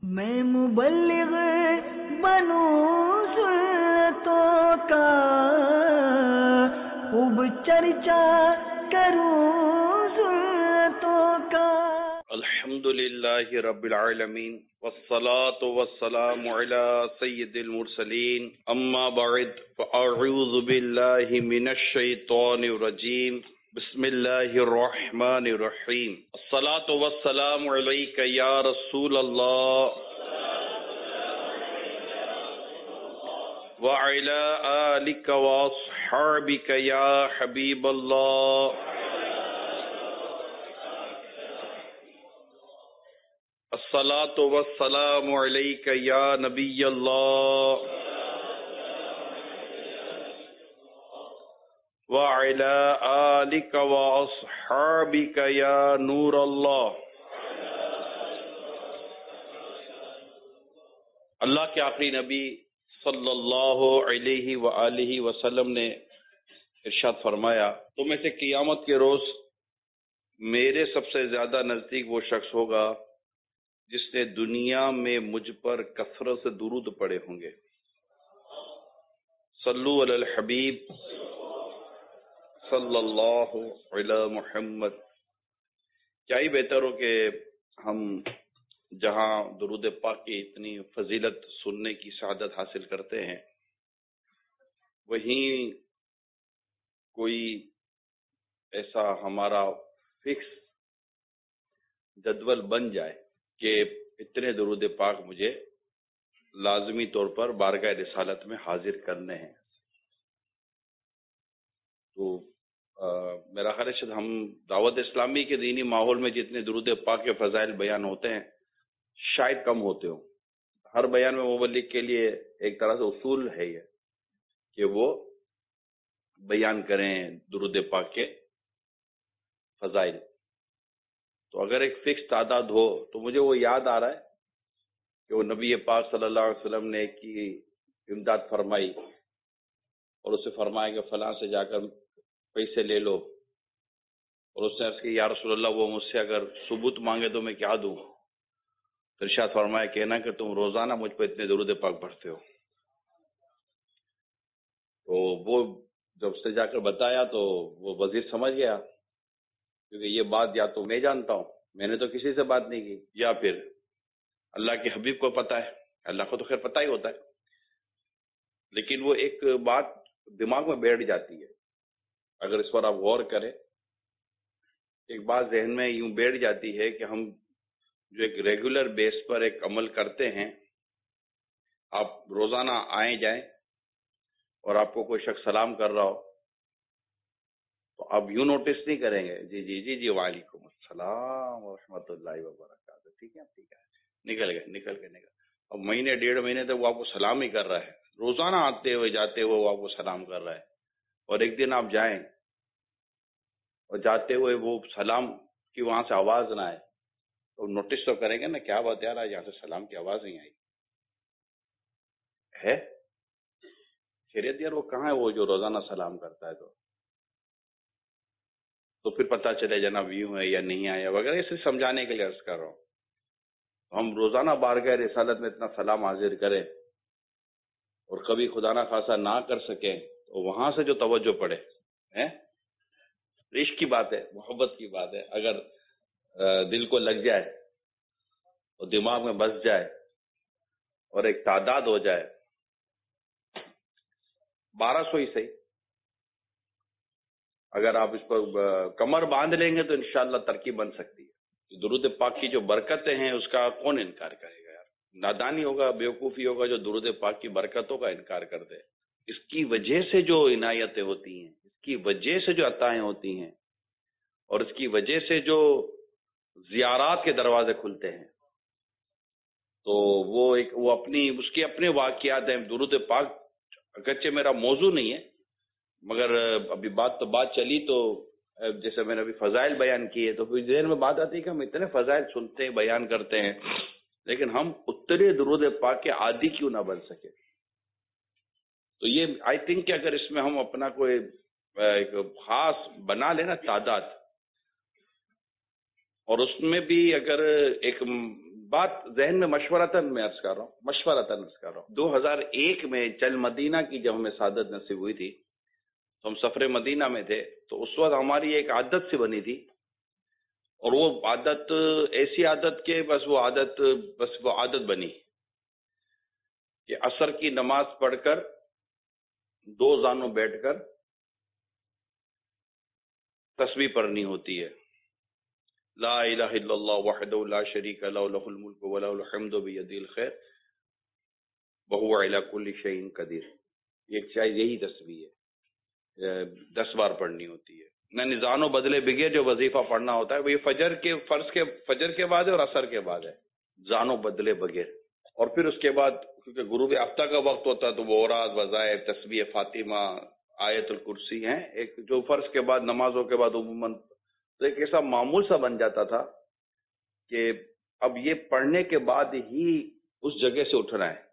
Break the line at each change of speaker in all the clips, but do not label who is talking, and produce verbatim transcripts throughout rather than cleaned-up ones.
میں مبلغ بنوں سنتوں کا، خوب چرچا کروں سنتوں کا۔
الحمدللہ رب العالمین والصلاة والسلام علی سید المرسلین، اما بعد فاعوذ باللہ من الشیطان الرجیم، بسم اللہ الرحمن الرحیم۔ الصلاة والسلام علیک یا رسول اللہ وعلی آلک واصحابک یا حبیب اللہ۔ الصلاة والسلام علیک یا نبی اللہ وعلی آلک واصحابک یا نور اللہ۔ اللہ کے آخری نبی صلی اللہ علیہ وآلہ وسلم نے ارشاد فرمایا، تم میں سے قیامت کے روز میرے سب سے زیادہ نزدیک وہ شخص ہوگا جس نے دنیا میں مجھ پر کثرت سے درود پڑے ہوں گے۔ صلو علی الحبیب صلی اللہ علی محمد۔ کیا ہی بہتر ہو کہ ہم جہاں درود پاک کی اتنی فضیلت سننے کی سعادت حاصل کرتے ہیں، وہیں کوئی ایسا ہمارا فکس جدول بن جائے کہ اتنے درود پاک مجھے لازمی طور پر بارگاہ رسالت میں حاضر کرنے ہیں۔ تو میرا خیال ہے ہم دعوت اسلامی کے دینی ماحول میں جتنے درود پاک کے فضائل بیان ہوتے ہیں شاید کم ہوتے ہوں۔ ہر بیان میں مبلغ کے لیے ایک طرح سے اصول ہے یہ کہ وہ بیان کریں درود پاک کے فضائل۔ تو اگر ایک فکس تعداد ہو تو مجھے وہ یاد آ رہا ہے کہ وہ نبی پاک صلی اللہ علیہ وسلم نے کی امداد فرمائی اور اسے فرمایا کہ فلاں سے جا کر پیسے لے لو، اور اس نے عرض کی یا رسول اللہ وہ مجھ سے اگر ثبوت مانگے تو میں کیا دوں؟ تو ارشاد فرمایا کہنا کہ تم روزانہ مجھ پہ اتنے درود پاک پڑھتے ہو۔ تو وہ جب اس نے جا کر بتایا تو وہ وزیر سمجھ گیا، کیونکہ یہ بات یا تو میں جانتا ہوں، میں نے تو کسی سے بات نہیں کی، یا پھر اللہ کے حبیب کو پتا ہے۔ اللہ کو تو خیر پتہ ہی ہوتا ہے، لیکن وہ ایک بات دماغ میں بیٹھ جاتی ہے۔ اگر اس پر آپ غور کریں، ایک بات ذہن میں یوں بیٹھ جاتی ہے کہ ہم جو ایک ریگولر بیس پر ایک عمل کرتے ہیں، آپ روزانہ آئیں جائیں اور آپ کو کوئی شخص سلام کر رہا ہو تو آپ یوں نوٹس نہیں کریں گے جی جی جی جی وعلیکم السلام ورحمۃ اللہ وبرکاتہ، ٹھیک ہے ٹھیک ہے، نکل گئے نکل گئے نکل اب مہینے ڈیڑھ مہینے تک وہ آپ کو سلام ہی کر رہا ہے، روزانہ آتے ہوئے جاتے ہوئے وہ آپ کو سلام کر رہا ہے، اور ایک دن آپ جائیں اور جاتے ہوئے وہ سلام کی وہاں سے آواز نہ آئے تو نوٹس تو کریں گے نا، کیا بات یار آج یہاں سے سلام کی آواز نہیں آئی ہے، خیریت یار وہ کہاں ہے وہ جو روزانہ سلام کرتا ہے؟ تو تو پھر پتہ چلے جناب یوں ہے یا نہیں آیا وغیرہ، اسے سمجھانے کے لیے عرض کر رہا ہوں۔ ہم روزانہ بارگاہ رسالت میں اتنا سلام حاضر کریں اور کبھی خدا نہ خاصا نہ کر سکیں تو وہاں سے جو توجہ پڑے ہے، عشق کی بات ہے، محبت کی بات ہے، اگر دل کو لگ جائے اور دماغ میں بس جائے اور ایک تعداد ہو جائے، بارہ سو ہی صحیح، اگر آپ اس پر کمر باندھ لیں گے تو انشاءاللہ ترکیب بن سکتی ہے۔ درود پاک کی جو برکتیں ہیں اس کا کون انکار کرے گا یار؟ نادانی ہوگا، بیوقوفی ہوگا جو درود پاک کی برکتوں کا انکار کر دے۔ اس کی وجہ سے جو عنایتیں ہوتی ہیں، اس کی وجہ سے جو عطائیں ہوتی ہیں، اور اس کی وجہ سے جو زیارات کے دروازے کھلتے ہیں، تو وہ ایک وہ اپنی اس کے اپنے واقعات ہیں۔ درود پاک اگرچہ میرا موضوع نہیں ہے، مگر ابھی بات تو بات چلی تو جیسے میں نے ابھی فضائل بیان کیے تو پھر ذہن میں بات آتی ہے کہ ہم اتنے فضائل سنتے ہیں، بیان کرتے ہیں، لیکن ہم اتنے درود پاک کے عادی کیوں نہ بن سکے؟ تو یہ آئی تھنک کہ اگر اس میں ہم اپنا کوئی ایک خاص بنا لینا تعداد، اور اس میں بھی اگر ایک بات ذہن میں مشورتاً میں عرض کر رہا ہوں مشورتاً عرض کر رہا ہوں دو ہزار ایک میں چل مدینہ کی جب ہمیں سعادت نصیب ہوئی تھی تو ہم سفر مدینہ میں تھے، تو اس وقت ہماری ایک عادت سی بنی تھی، اور وہ عادت ایسی عادت کہ بس وہ عادت بس وہ عادت بنی کہ عصر کی نماز پڑھ کر دو زانوں بیٹھ کر تسبیح پڑھنی ہوتی ہے، لا الہ الا اللہ وحدہ لا شریک لہ لہ الملک ولہ الحمد بیدہ الخیر وہو علی کل شیء قدیر. ایک چاہے یہی تسبیح ہے، دس بار پڑھنی ہوتی ہے. یعنی زانوں بدلے بغیر جو وظیفہ پڑھنا ہوتا ہے وہ یہ فجر کے فرض کے فجر کے بعد ہے اور عصر کے بعد ہے، زانوں بدلے بغیر. اور پھر اس کے بعد کیونکہ غروب ہفتہ کا وقت ہوتا ہے تو وہ اوراد وظائف تسبیح فاطمہ آیت الکرسی ہیں ایک جو فرض کے بعد نمازوں کے بعد عموماً تو ایک ایسا معمول سا بن جاتا تھا کہ اب یہ پڑھنے کے بعد ہی اس جگہ سے اٹھنا ہے.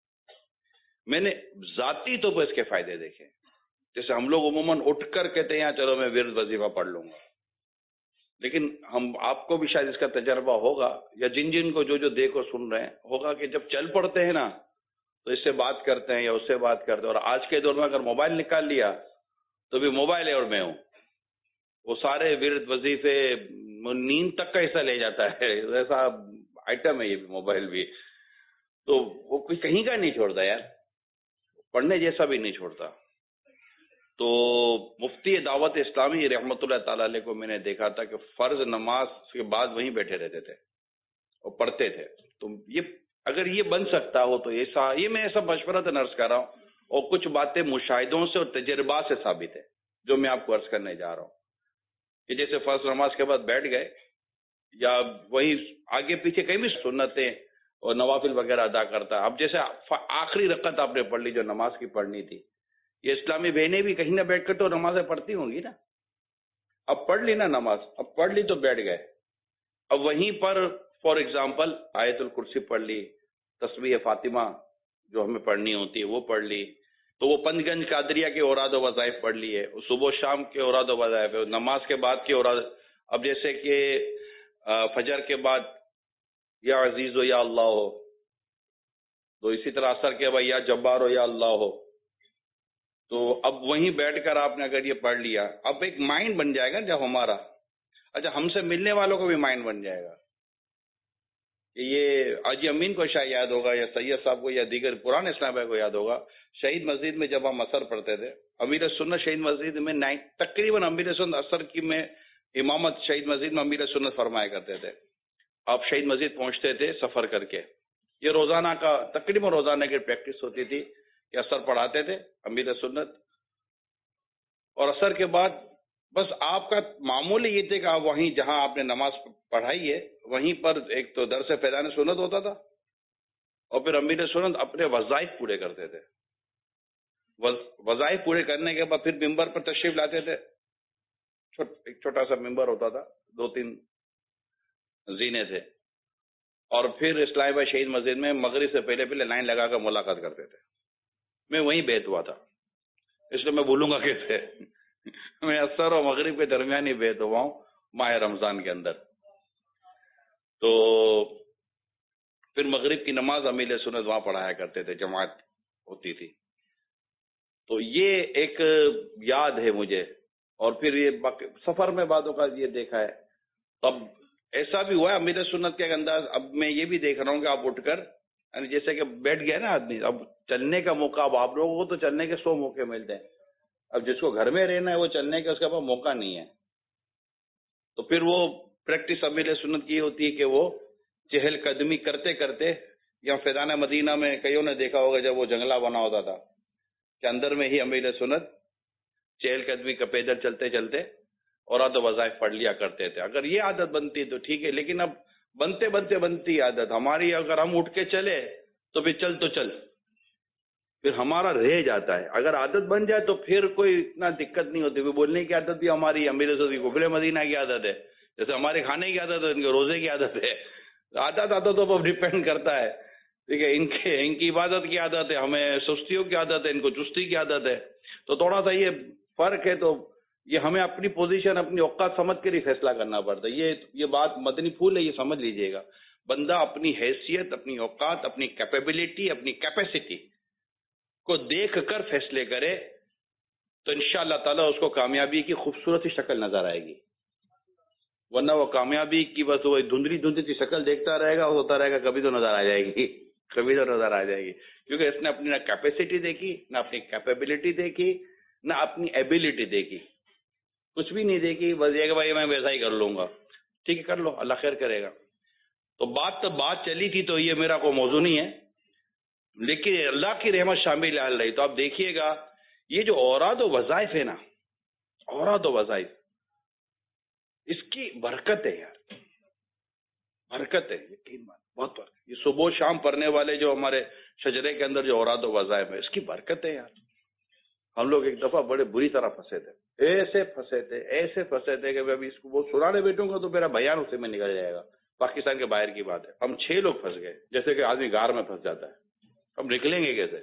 میں نے ذاتی طور پر اس کے فائدے دیکھے، جیسے ہم لوگ عموماً اٹھ کر کہتے ہیں چلو میں ورد وظیفہ پڑھ لوں گا، لیکن ہم آپ کو بھی شاید اس کا تجربہ ہوگا یا جن جن کو جو جو دیکھو سن رہے ہیں ہوگا کہ جب چل پڑتے ہیں نا تو اس سے بات کرتے ہیں یا اس سے بات کرتے ہیں. اور آج کے دور میں اگر موبائل نکال لیا تو بھی موبائل ہے اور میں ہوں، وہ سارے ورد وظیفے نیند تک کا حصہ لے جاتا ہے، ایسا آئٹم ہے یہ بھی موبائل بھی، تو وہ کوئی کہیں کا نہیں چھوڑتا یار، پڑھنے جیسا بھی نہیں چھوڑتا. تو مفتی دعوت اسلامی رحمۃ اللہ تعالی علیہ کو میں نے دیکھا تھا کہ فرض نماز کے بعد وہیں بیٹھے رہتے تھے اور پڑھتے تھے. تو یہ اگر یہ بن سکتا ہو تو ایسا یہ میں ایسا مشورہ تو عرض کر رہا ہوں، اور کچھ باتیں مشاہدوں سے اور تجربات سے ثابت ہے جو میں آپ کو عرض کرنے جا رہا ہوں کہ جیسے فرض نماز کے بعد بیٹھ گئے یا وہی آگے پیچھے کہیں بھی سنتیں اور نوافل وغیرہ ادا کرتا ہے. اب جیسے آخری رکعت آپ نے پڑھ لی جو نماز کی پڑھنی تھی، یہ اسلامی بہنیں بھی کہیں نہ بیٹھ کر تو نمازیں پڑھتی ہوں گی نا، اب پڑھ لی نا نماز، اب پڑھ لی تو بیٹھ گئے، اب وہیں پر فار ایگزامپل آیت الکرسی پڑھ لی، تسبیح فاطمہ جو ہمیں پڑھنی ہوتی ہے وہ پڑھ لی، تو وہ پنج گنج قادریہ کے اوراد و وظائف پڑھ لیے، صبح و شام کے اوراد و وظائف، نماز کے بعد کے اوراد. اب جیسے کہ فجر کے بعد یا عزیز ہو یا اللہ ہو، تو اسی طرح عصر کے بعد یا جبار ہو یا اللہ ہو، تو اب وہیں بیٹھ کر آپ نے اگر یہ پڑھ لیا اب ایک مائنڈ بن جائے گا جب ہمارا، اچھا ہم سے ملنے والوں کو بھی مائنڈ بن جائے گا کہ یہ حاجی امین کو شاید یاد ہوگا یا سید صاحب کو یا دیگر پرانے اسلام بھائی کو یاد ہوگا، شہید مسجد میں جب ہم عصر پڑھتے تھے امیر سنت شہید مسجد میں تقریباً امیر سنت عصر کی میں امامت شہید مسجد میں امیر سنت فرمایا کرتے تھے. آپ شہید مسجد پہنچتے تھے سفر کر کے، یہ روزانہ کا تقریباً روزانہ کی پریکٹس ہوتی تھی کہ عصر پڑھاتے تھے امیر سنت، اور عصر کے بعد بس آپ کا معمول یہ تھے کہ آپ وہیں جہاں آپ نے نماز پڑھائی ہے وہیں پر ایک تو درس فیضان سنت ہوتا تھا، اور پھر امیر سنت اپنے وظائف پورے کرتے تھے. وظائف پورے کرنے کے بعد پھر ممبر پر تشریف لاتے تھے، ایک چھوٹا سا ممبر ہوتا تھا، دو تین زینے تھے، اور پھر اسلام بھائی شہید مسجد میں مغرب سے پہلے پہلے لائن لگا کر ملاقات کرتے تھے. میں وہیں بیت ہوا تھا، اس لیے میں بھولوں گا کیسے، میں عصر اور مغرب کے درمیان ہی بیت ہوا ہوں ماہ رمضان کے اندر. تو پھر مغرب کی نماز امیر سنت وہاں پڑھایا کرتے تھے، جماعت ہوتی تھی. تو یہ ایک یاد ہے مجھے. اور پھر یہ سفر میں بعضوں کا یہ دیکھا ہے، اب ایسا بھی ہوا ہے امیر سنت کے انداز. اب میں یہ بھی دیکھ رہا ہوں کہ آپ اٹھ کر یعنی جیسے کہ بیٹھ گیا نا آدمی، اب چلنے کا موقع، اب آپ لوگوں کو تو چلنے کے سو موقع ملتے ہیں، اب جس کو گھر میں رہنا ہے وہ چلنے کا اس کے پاس موقع نہیں ہے. تو پھر وہ پریکٹس امیر سنت کی ہوتی ہے کہ وہ چہل قدمی کرتے کرتے، یا فیضان مدینہ میں کئیوں نے دیکھا ہوگا جب وہ جنگلہ بنا ہوتا تھا کہ اندر میں ہی امیر سنت چہل قدمی کا پیدل چلتے چلتے اوراد و وظائف پڑھ لیا کرتے تھے. اگر یہ عادت بنتی تو ٹھیک ہے، لیکن اب بنتے بنتے بنتی عادت ہماری، اگر ہم اٹھ کے چلے تو پھر چل تو چل پھر ہمارا رہ جاتا ہے. اگر عادت بن جائے تو پھر کوئی اتنا دقت نہیں ہوتی. بولنے کی عادت بھی ہماری امیر سنت کی قبلہ مدینہ کی عادت ہے، جیسے ہمارے کھانے کی عادت ہے، ان کے روزے کی عادت ہے. عادت عادتوں پر ڈیپینڈ کرتا ہے، ٹھیک ہے. ان کے ان کی عبادت کی عادت ہے، ہمیں سستیوں کی عادت ہے، ان کو چستی کی عادت ہے. تو تھوڑا سا یہ فرق ہے. تو یہ ہمیں اپنی پوزیشن اپنی اوقات سمجھ کر ہی فیصلہ کرنا پڑتا ہے. یہ یہ بات مدنی پھول ہے، یہ سمجھ لیجئے گا. بندہ اپنی حیثیت، اپنی اوقات، اپنی کیپیبلٹی، اپنی کیپیسٹی کو دیکھ کر فیصلے کرے تو انشاءاللہ تعالیٰ اس کو کامیابی کی خوبصورت شکل نظر آئے گی، ورنہ وہ کامیابی کی بس وہ دھندلی دھندلی سی شکل دیکھتا رہے گا، ہوتا رہے گا، کبھی تو نظر آ جائے گی، کبھی تو نظر آ جائے گی، کیونکہ اس نے اپنی نہ کیپیسٹی دیکھی، نہ اپنی کیپیبلٹی دیکھی، نہ اپنی ایبلٹی دیکھی، کچھ بھی نہیں دیکھی، بس یہ کہ بھائی میں ویسا ہی کر لوں گا، ٹھیک ہے کر لو، اللہ خیر کرے گا۔ تو بات تو بات چلی تھی، تو یہ میرا کوئی موضوع نہیں ہے، لیکن اللہ کی رحمت شامل آ رہی، تو آپ دیکھیے گا یہ جو اوراد و وظائف ہے نا، اوراد و وظائف، اس کی برکت ہے یار، برکت ہے، یقین مان بہت برکت۔ یہ صبح شام پڑھنے والے جو ہمارے شجرے کے اندر جو اوراد و وظائف ہے، اس کی برکت ہے یار۔ ہم لوگ ایک دفعہ بڑے بری طرح پھنسے تھے، ایسے پھنسے تھے ایسے پھنسے تھے کہ ابھی اس کو وہ سنانے بیٹھوں گا تو میرا بیان اسے میں نکل جائے گا، پاکستان کے باہر کی بات ہے۔ ہم چھ لوگ پھنس گئے، جیسے کہ آدمی غار میں پھنس جاتا ہے، ہم نکلیں گے کیسے؟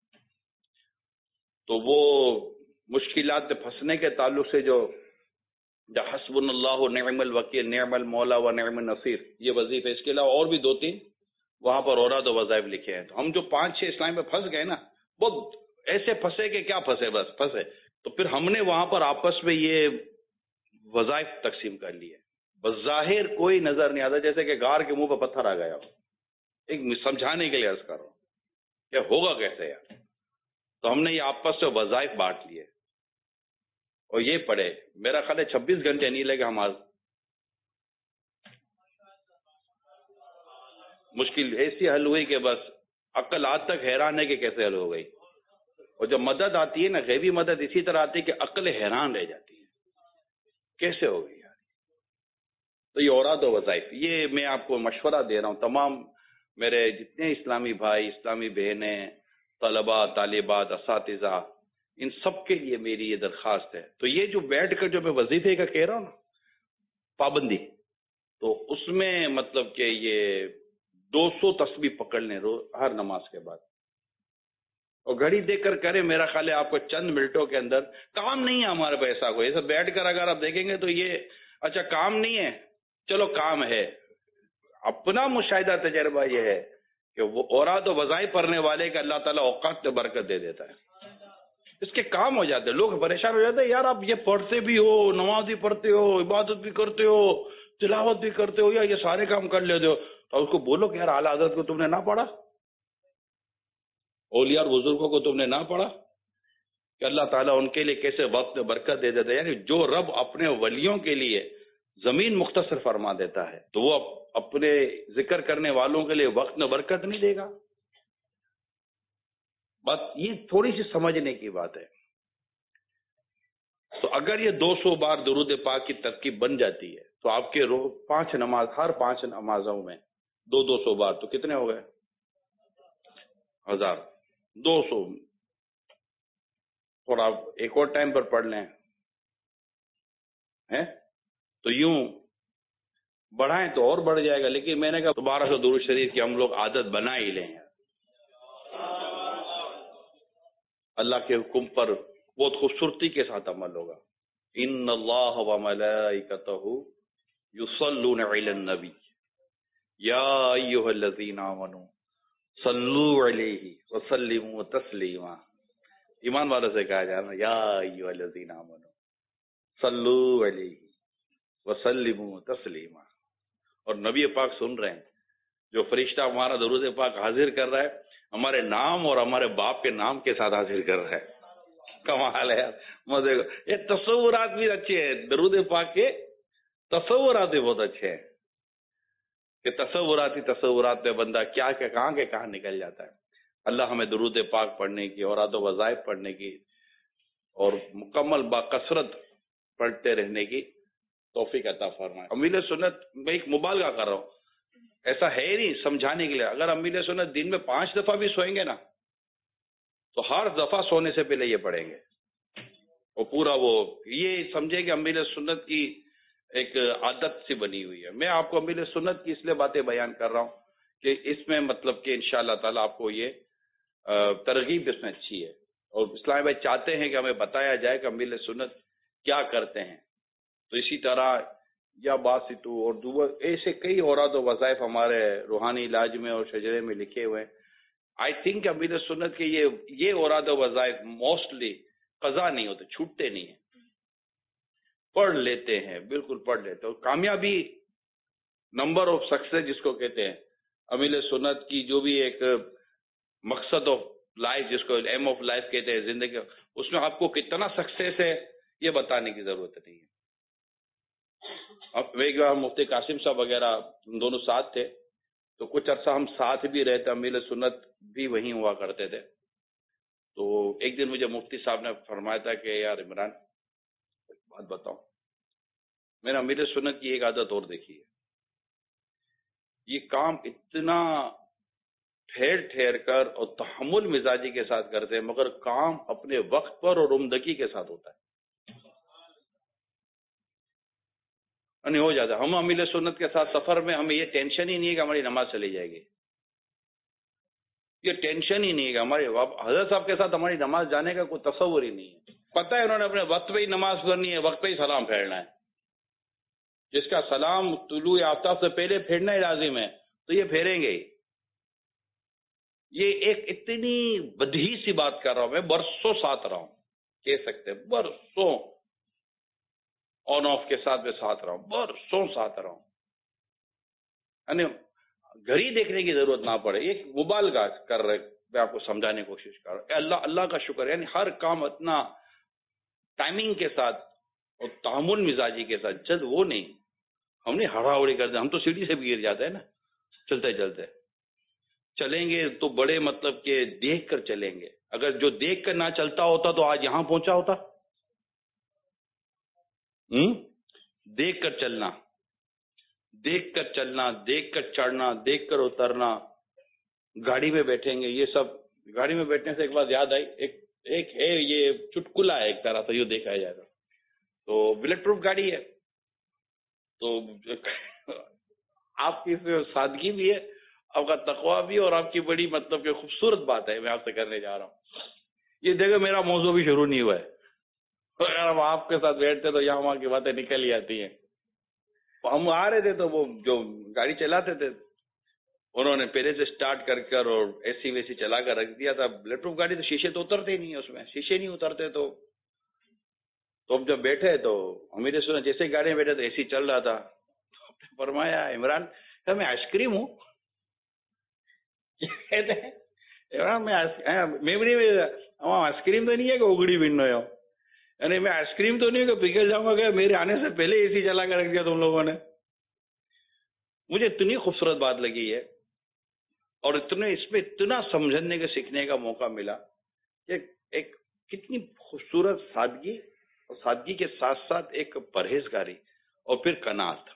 تو وہ مشکلات پھنسنے کے تعلق سے جو حسبنا اللہ و نعم الوکیل، نعم المولا و نعم النصیر، یہ وظیفے، اس کے علاوہ اور بھی دو تین وہاں پر اوراد و وظائف لکھے ہیں۔ تو ہم جو پانچ چھ اسلام میں پھنس گئے نا، بہت ایسے پھنسے کہ کیا پھنسے، بس پھنسے۔ تو پھر ہم نے وہاں پر آپس میں یہ وظائف تقسیم کر لیے، بظاہر کوئی نظر نہیں آتا، جیسے کہ غار کے منہ پہ پتھر آ گیا ہو، ایک سمجھانے کے لیے عرض کر رہا ہوں کہ ہوگا کیسے یار۔ تو ہم نے یہ آپس سے وظائف بانٹ لیے اور یہ پڑھے، میرا خیال ہے چھبیس گھنٹے نہیں لگے، ہم آج مشکل ایسی حل ہوئی کہ بس عقل آج تک حیران ہے کہ کیسے حل ہو گئی۔ اور جب مدد آتی ہے نا، غیبی مدد اسی طرح آتی ہے کہ عقل حیران رہ جاتی ہے، کیسے ہو گئی یار۔ تو یہ اوراد و وظائف، یہ میں آپ کو مشورہ دے رہا ہوں، تمام میرے جتنے اسلامی بھائی، اسلامی بہنیں، طلباء، طالبات، اساتذہ، ان سب کے لیے میری یہ درخواست ہے۔ تو یہ جو بیٹھ کر جو میں وظیفے کا کہہ رہا ہوں نا، پابندی، تو اس میں مطلب کہ یہ دو سو تسبیح پکڑ لیں روز ہر نماز کے بعد، اور گھڑی دیکھ کر کریں، میرا خیال ہے آپ کو چند منٹوں کے اندر، کام نہیں ہے ہمارے پاس ایسا کوئی، ایسا بیٹھ کر اگر آپ دیکھیں گے تو یہ اچھا کام نہیں ہے، چلو کام ہے، اپنا مشاہدہ تجربہ یہ ہے کہ وہ اوراد و وظائف پڑھنے والے کا اللہ تعالیٰ اوقات میں برکت دے دیتا ہے، اس کے کام ہو جاتے ہیں۔ لوگ پریشان ہو جاتے ہیں، یار آپ یہ پڑھتے بھی ہو، نماز بھی پڑھتے ہو، عبادت بھی کرتے ہو، تلاوت بھی کرتے ہو، یا یہ سارے کام کر لیتے ہو، تو اس کو بولو کہ یار اعلیٰ حضرت کو تم نے نہ پڑھا، اولیاء اور بزرگوں کو تم نے نہ پڑھا، کہ اللہ تعالیٰ ان کے لیے کیسے وقت میں برکت دے دیتا ہے۔ یعنی جو رب اپنے ولیوں کے لیے زمین مختصر فرما دیتا ہے تو وہ اپنے ذکر کرنے والوں کے لیے وقت میں برکت نہیں دے گا۔ بس یہ تھوڑی سی سمجھنے کی بات ہے۔ تو اگر یہ دو سو بار درود پاک کی ترکیب بن جاتی ہے تو آپ کے روز پانچ نماز، ہر پانچ نمازوں میں دو دو سو بار، تو کتنے ہو گئے؟ ہزار، دو سو۔ تھوڑا ایک اور ٹائم پر پڑھ لیں ہیں تو یوں بڑھائیں تو اور بڑھ جائے گا، لیکن میں نے کہا دوبارہ سے درود شریف کی ہم لوگ عادت بنا ہی لیں۔ اللہ کے حکم پر بہت خوبصورتی کے ساتھ عمل ہوگا۔ ان اللہ و ملائکتہ یصلون علی النبی یا ایھا الذین آمنوا صلوا علیہ وسلموا تسلیما۔ ایمان والوں سے کہا جا رہا ہے یا ایھا الذین آمنوا صلوا علیہ وسلموا تسلیما۔ اور نبی پاک سن رہے ہیں، جو فرشتہ ہمارا درود پاک حاضر کر رہا ہے، ہمارے نام اور ہمارے باپ کے نام کے ساتھ حاضر کر رہا ہے۔ کمال ہے یار، مزے کو یہ تصورات بھی اچھے ہیں، درود پاک کے تصورات بھی بہت اچھے ہیں کہ تصوراتی تصورات میں بندہ کیا کہ کہاں کے کہاں نکل جاتا ہے۔ اللہ ہمیں درود پاک پڑھنے کی، اوراد و وظائف پڑھنے کی اور مکمل باکثرت پڑھتے رہنے کی توفیق عطا فرمائے۔ امیل سنت میں ایک مبالغہ کر رہا ہوں، ایسا ہے ہی نہیں، سمجھانے کے لیے۔ اگر امیل سنت دن میں پانچ دفعہ بھی سوئیں گے نا تو ہر دفعہ سونے سے پہلے یہ پڑھیں گے، اور پورا وہ یہ سمجھے کہ امیل سنت کی ایک عادت سی بنی ہوئی ہے۔ میں آپ کو امیل سنت کی اس لیے باتیں بیان کر رہا ہوں کہ اس میں مطلب کہ انشاءاللہ تعالیٰ آپ کو یہ ترغیب اس میں اچھی ہے، اور اسلام بھائی چاہتے ہیں کہ ہمیں بتایا جائے کہ امیل سنت کیا کرتے ہیں۔ تو اسی طرح یا باسطو اور دو ایسے کئی اوراد و وظائف ہمارے روحانی علاج میں اور شجرے میں لکھے ہوئے ہیں. آئی تھنک امیر سنت کے یہ یہ اوراد و وظائف موسٹلی قضا نہیں ہوتے، چھوٹتے نہیں ہیں، پڑھ لیتے ہیں، بالکل پڑھ لیتے ہیں. اور کامیابی، نمبر آف سکسیس جس کو کہتے ہیں، امیر سنت کی جو بھی ایک مقصد آف لائف جس کو ایم آف لائف کہتے ہیں زندگی، اس میں آپ کو کتنا سکسیس ہے یہ بتانے کی ضرورت نہیں ہے. اب ایک بار مفتی قاسم صاحب وغیرہ ہم دونوں ساتھ تھے، تو کچھ عرصہ ہم ساتھ بھی رہتے، امیر سنت بھی وہیں ہوا کرتے تھے. تو ایک دن مجھے مفتی صاحب نے فرمایا تھا کہ یار عمران بات بتاؤں، میں نے امیر سنت کی ایک عادت اور دیکھی ہے، یہ کام اتنا ٹھہر ٹھہر کر اور تحمل مزاجی کے ساتھ کرتے ہیں، مگر کام اپنے وقت پر اور عمدگی کے ساتھ ہوتا ہے. نہیں ہو جاتا. ہم امیر سنت کے ساتھ سفر میں ہمیں یہ ٹینشن ہی نہیں ہے کہ ہماری نماز چلی جائے گی، یہ ٹینشن ہی نہیں ہے کہ ہمارے حضرت صاحب کے ساتھ ہماری نماز جانے کا کوئی تصور ہی نہیں ہے. پتہ ہے انہوں نے اپنے وقت پہ ہی نماز پڑھنی ہے، وقت پہ ہی سلام پھیرنا ہے. جس کا سلام طلوع آفتاب سے پہلے پھیرنا ہی لازم ہے تو یہ پھیریں گے. یہ ایک اتنی بدیہی سی بات کر رہا ہوں، میں برسوں ساتھ رہا ہوں، کہہ سکتے ہیں برسوں آن آف کے ساتھ میں ساتھ رہا ہوں، برسوں ساتھ رہا ہوں. یعنی گھڑی دیکھنے کی ضرورت نہ پڑے، ایک مبالغہ کر رہے میں آپ کو سمجھانے کی کوشش کر رہا ہوں. اللہ اللہ کا شکر، یعنی ہر کام اتنا ٹائمنگ کے ساتھ اور تعامل مزاجی کے ساتھ. جد وہ نہیں، ہم نے ہڑاہڑی کر دیا، ہم تو سیڑھی سے بھی گر جاتے ہیں نا چلتے چلتے. چلیں گے تو بڑے مطلب کہ دیکھ کر چلیں گے. اگر جو دیکھ کر نہ چلتا ہوتا تو آج یہاں پہنچا ہوتا. ہم دیکھ کر چلنا، دیکھ کر چلنا، دیکھ کر چڑھنا، دیکھ کر اترنا. گاڑی میں بیٹھیں گے، یہ سب گاڑی میں بیٹھنے سے ایک بات یاد آئی، ایک ایک ہے یہ چٹکلا ہے ایک طرح سے یہ دیکھا جائے گا. تو بلٹ پروف گاڑی ہے تو آپ کی سادگی بھی ہے، آپ کا تقویٰ بھی، اور آپ کی بڑی مطلب کہ خوبصورت بات ہے میں آپ سے کرنے جا رہا ہوں. یہ دیکھو میرا موضوع بھی شروع نہیں ہوا ہے، اگر ہم آپ کے ساتھ بیٹھتے تو یہاں وہاں کی باتیں نکل ہی آتی ہیں. ہم آ رہے تھے تو وہ جو گاڑی چلاتے تھے انہوں نے پہلے سے سٹارٹ کر کر اور اے سی ویسی چلا کر رکھ دیا تھا. بلٹ پروف گاڑی تو شیشے تو اترتے ہی نہیں ہے، اس میں شیشے نہیں اترتے. تو تو ہم جب بیٹھے تو امیر سنت جیسے گاڑی میں بیٹھے تو اے سی چل رہا تھا. فرمایا عمران میں آئس کریم ہوں. کہتے ہیں عمران میں آئس کریم تو نہیں ہے کہ اگڑی بن رہے ہو، یعنی میں آئس کریم تو نہیں کہ پگھل جاؤں گا کہ میرے آنے سے پہلے اے سی چلا کر رکھ دیا تم لوگوں نے. مجھے اتنی خوبصورت بات لگی ہے اور اتنے اس میں اتنا سمجھنے کے سیکھنے کا موقع ملا کہ ایک کتنی خوبصورت سادگی، اور سادگی کے ساتھ ساتھ ایک پرہیزگاری اور پھر قناعت.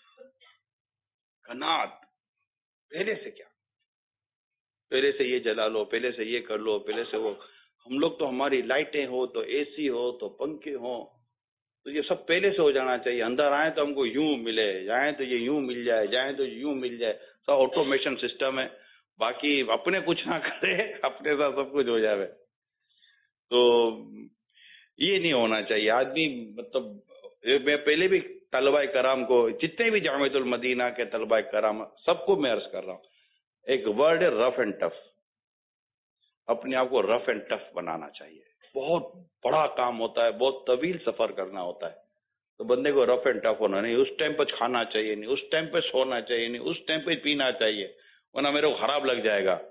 قناعت پہلے سے کیا، پہلے سے یہ جلا لو، پہلے سے یہ کر لو، پہلے سے وہ. ہم لوگ تو ہماری لائٹیں ہو تو اے سی ہو تو پنکھے ہوں تو یہ سب پہلے سے ہو جانا چاہیے. اندر آئیں تو ہم کو یوں ملے، جائیں تو یہ یوں مل جائے، جائیں تو یوں مل جائے. سب آٹومیشن سسٹم ہے، باقی اپنے کچھ نہ کرے، اپنے ساتھ سب کچھ ہو جائے. تو یہ نہیں ہونا چاہیے. آدمی مطلب میں پہلے بھی طلبہ کرام کو، جتنے بھی جامعۃ المدینہ کے طلبہ کرام سب کو میں عرض کر رہا ہوں، ایک ورڈ ہے رف اینڈ ٹف. اپنے آپ کو رف اینڈ ٹف بنانا چاہیے. بہت بڑا کام ہوتا ہے، بہت طویل سفر کرنا ہوتا ہے، تو بندے کو رف اینڈ ٹف ہونا. نہیں اس ٹائم پہ کھانا چاہیے، نہیں اس ٹائم پہ سونا چاہیے، نہیں اس ٹائم پہ پینا چاہیے، ورنہ میرے کو خراب لگ جائے گا.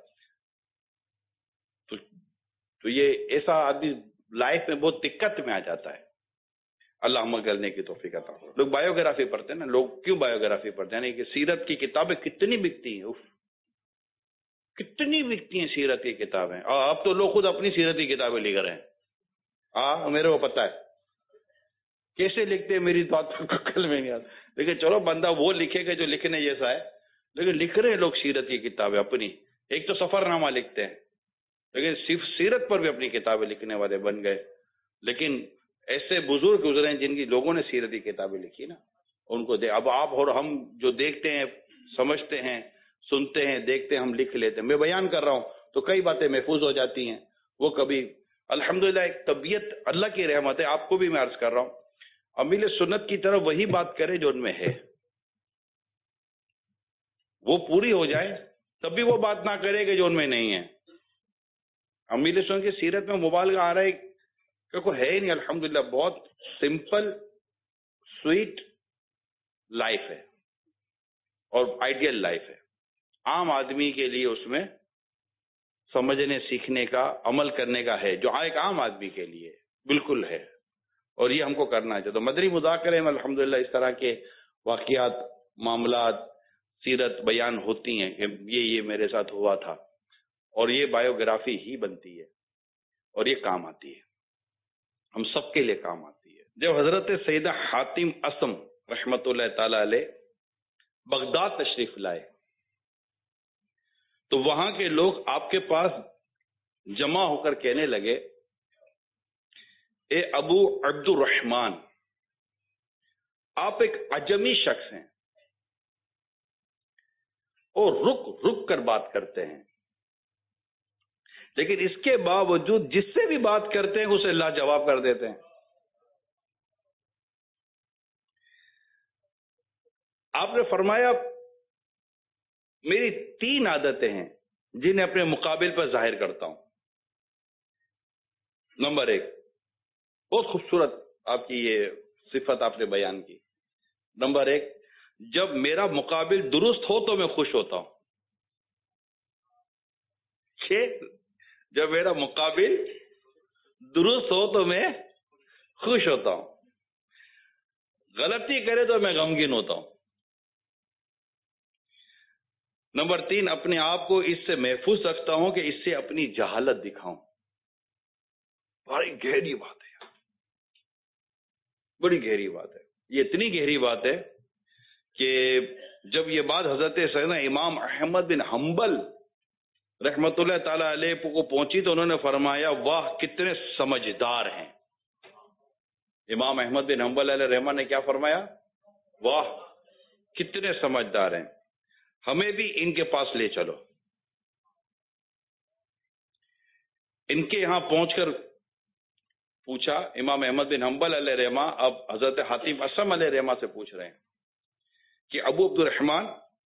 تو تو یہ ایسا آدمی لائف میں بہت دقت میں آ جاتا ہے. اللہ عمل کرنے کی توفیق عطا فرمائے. لوگ بایوگرافی پڑھتے ہیں نا، لوگ کیوں بایوگرافی پڑھتے ہیں؟ یعنی کہ سیرت کی کتابیں کتنی بکتی ہیں، اف کتنی بکتی ہیں سیرت کی کتابیں. اور اب تو لوگ خود اپنی سیرت کی کتابیں لکھ رہے ہیں. ہاں میرے کو پتا ہے کیسے لکھتے ہیں، میری بات کل میں نہیں آتا. لیکن چلو بندہ وہ لکھے گا جو لکھنے جیسا ہے. لیکن لکھ رہے ہیں لوگ سیرت کی کتابیں اپنی. ایک تو سفر نامہ لکھتے ہیں، لیکن صرف سیرت پر بھی اپنی کتابیں لکھنے والے بن گئے. لیکن ایسے بزرگ گزرے ہیں جن کی لوگوں نے سیرت کی کتابیں لکھی نا، ان کو دے. اب آپ اور ہم جو دیکھتے ہیں، سمجھتے ہیں، سنتے ہیں، دیکھتے ہیں، ہم لکھ لیتے ہیں. میں بیان کر رہا ہوں تو کئی باتیں محفوظ ہو جاتی ہیں. وہ کبھی الحمدللہ ایک طبیعت اللہ کی رحمت ہے. آپ کو بھی میں عرض کر رہا ہوں، امیل سنت کی طرف وہی بات کرے جو ان میں ہے، وہ پوری ہو جائے تب بھی وہ بات نہ کرے کہ جو ان میں نہیں ہے۔ امیل سنت کی سیرت میں مبالغہ آ رہا ہے کہ کوئی ہے ہی نہیں، الحمدللہ بہت سمپل سویٹ لائف ہے اور آئیڈیل لائف ہے، عام آدمی کے لیے اس میں سمجھنے سیکھنے کا عمل کرنے کا ہے، جو ایک عام آدمی کے لیے بالکل ہے، اور یہ ہم کو کرنا چاہیے۔ تو مدنی مذاکرے میں الحمدللہ اس طرح کے واقعات، معاملات، سیرت بیان ہوتی ہیں کہ یہ یہ میرے ساتھ ہوا تھا، اور یہ بایوگرافی ہی بنتی ہے اور یہ کام آتی ہے، ہم سب کے لیے کام آتی ہے۔ جب حضرت سیدہ حاتم اسم رحمت اللہ تعالی علیہ بغداد تشریف لائے تو وہاں کے لوگ آپ کے پاس جمع ہو کر کہنے لگے، اے ابو عبد الرحمن، آپ ایک عجمی شخص ہیں اور رک رک کر بات کرتے ہیں، لیکن اس کے باوجود جس سے بھی بات کرتے ہیں اسے لاجواب کر دیتے ہیں۔ آپ نے فرمایا میری تین عادتیں ہیں جنہیں اپنے مقابل پر ظاہر کرتا ہوں۔ نمبر ایک، بہت خوبصورت آپ کی یہ صفت آپ نے بیان کی، نمبر ایک، جب میرا مقابل درست ہو تو میں خوش ہوتا ہوں، جب میرا مقابل درست ہو تو میں خوش ہوتا ہوں، غلطی کرے تو میں غمگین ہوتا ہوں۔ نمبر تین، اپنے آپ کو اس سے محفوظ رکھتا ہوں کہ اس سے اپنی جہالت دکھاؤں۔ بڑی گہری بات ہے، بڑی گہری بات ہے، یہ اتنی گہری بات ہے کہ جب یہ بات حضرت سیدنا امام احمد بن حنبل رحمت اللہ تعالی علیہ کو پہنچی تو انہوں نے فرمایا واہ کتنے سمجھدار ہیں۔ امام احمد بن حنبل علیہ رحمہ نے کیا فرمایا؟ واہ کتنے سمجھدار ہیں، ہمیں بھی ان کے پاس لے چلو۔ ان کے یہاں پہنچ کر پوچھا امام احمد بن حنبل علیہ رحمہ، اب حضرت حاتم اسم علیہ رحمہ سے پوچھ رہے ہیں کہ ابو عبد الرحمن،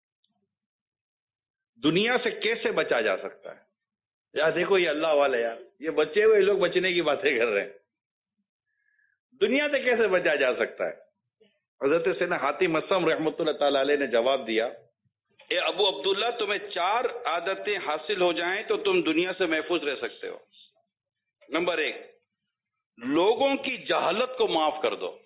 دنیا سے کیسے بچا جا سکتا ہے؟ یار دیکھو یہ اللہ والے، یار یہ بچے ہوئے لوگ بچنے کی باتیں کر رہے ہیں، دنیا سے کیسے بچا جا سکتا ہے؟ حضرت سیدنا حاتم اسم رحمۃ اللہ تعالی علیہ نے جواب دیا، اے ابو عبداللہ، تمہیں چار عادتیں حاصل ہو جائیں تو تم دنیا سے محفوظ رہ سکتے ہو۔ نمبر ایک، لوگوں کی جہالت کو معاف کر دو۔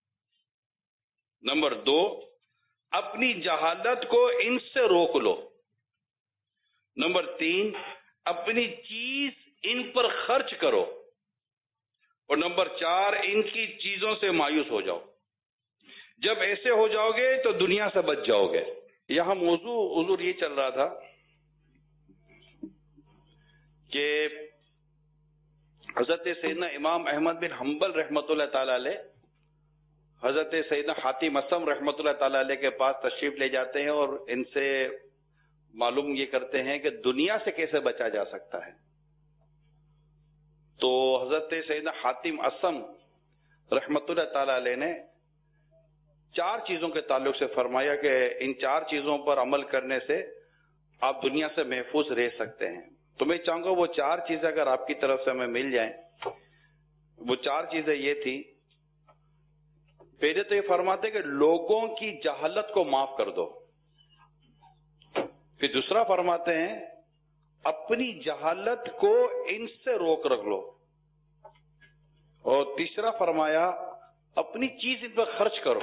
نمبر دو، اپنی جہالت کو ان سے روک لو۔ نمبر تین، اپنی چیز ان پر خرچ کرو۔ اور نمبر چار، ان کی چیزوں سے مایوس ہو جاؤ۔ جب ایسے ہو جاؤ گے تو دنیا سے بچ جاؤ گے۔ یہاں موضوع حضور یہ چل رہا تھا کہ حضرت سیدنا امام احمد بن حنبل رحمۃ اللہ تعالی علیہ حضرت سیدنا حاتم اسم رحمۃ اللہ تعالی علیہ کے پاس تشریف لے جاتے ہیں اور ان سے معلوم یہ کرتے ہیں کہ دنیا سے کیسے بچا جا سکتا ہے۔ تو حضرت سیدنا حاتم اسم رحمۃ اللہ تعالی علیہ نے چار چیزوں کے تعلق سے فرمایا کہ ان چار چیزوں پر عمل کرنے سے آپ دنیا سے محفوظ رہ سکتے ہیں۔ تو میں چاہوں گا وہ چار چیزیں اگر آپ کی طرف سے ہمیں مل جائیں۔ وہ چار چیزیں یہ تھی، پہلے تو یہ فرماتے کہ لوگوں کی جہالت کو معاف کر دو، پھر دوسرا فرماتے ہیں اپنی جہالت کو ان سے روک رکھ لو، اور تیسرا فرمایا اپنی چیز ان پر خرچ کرو،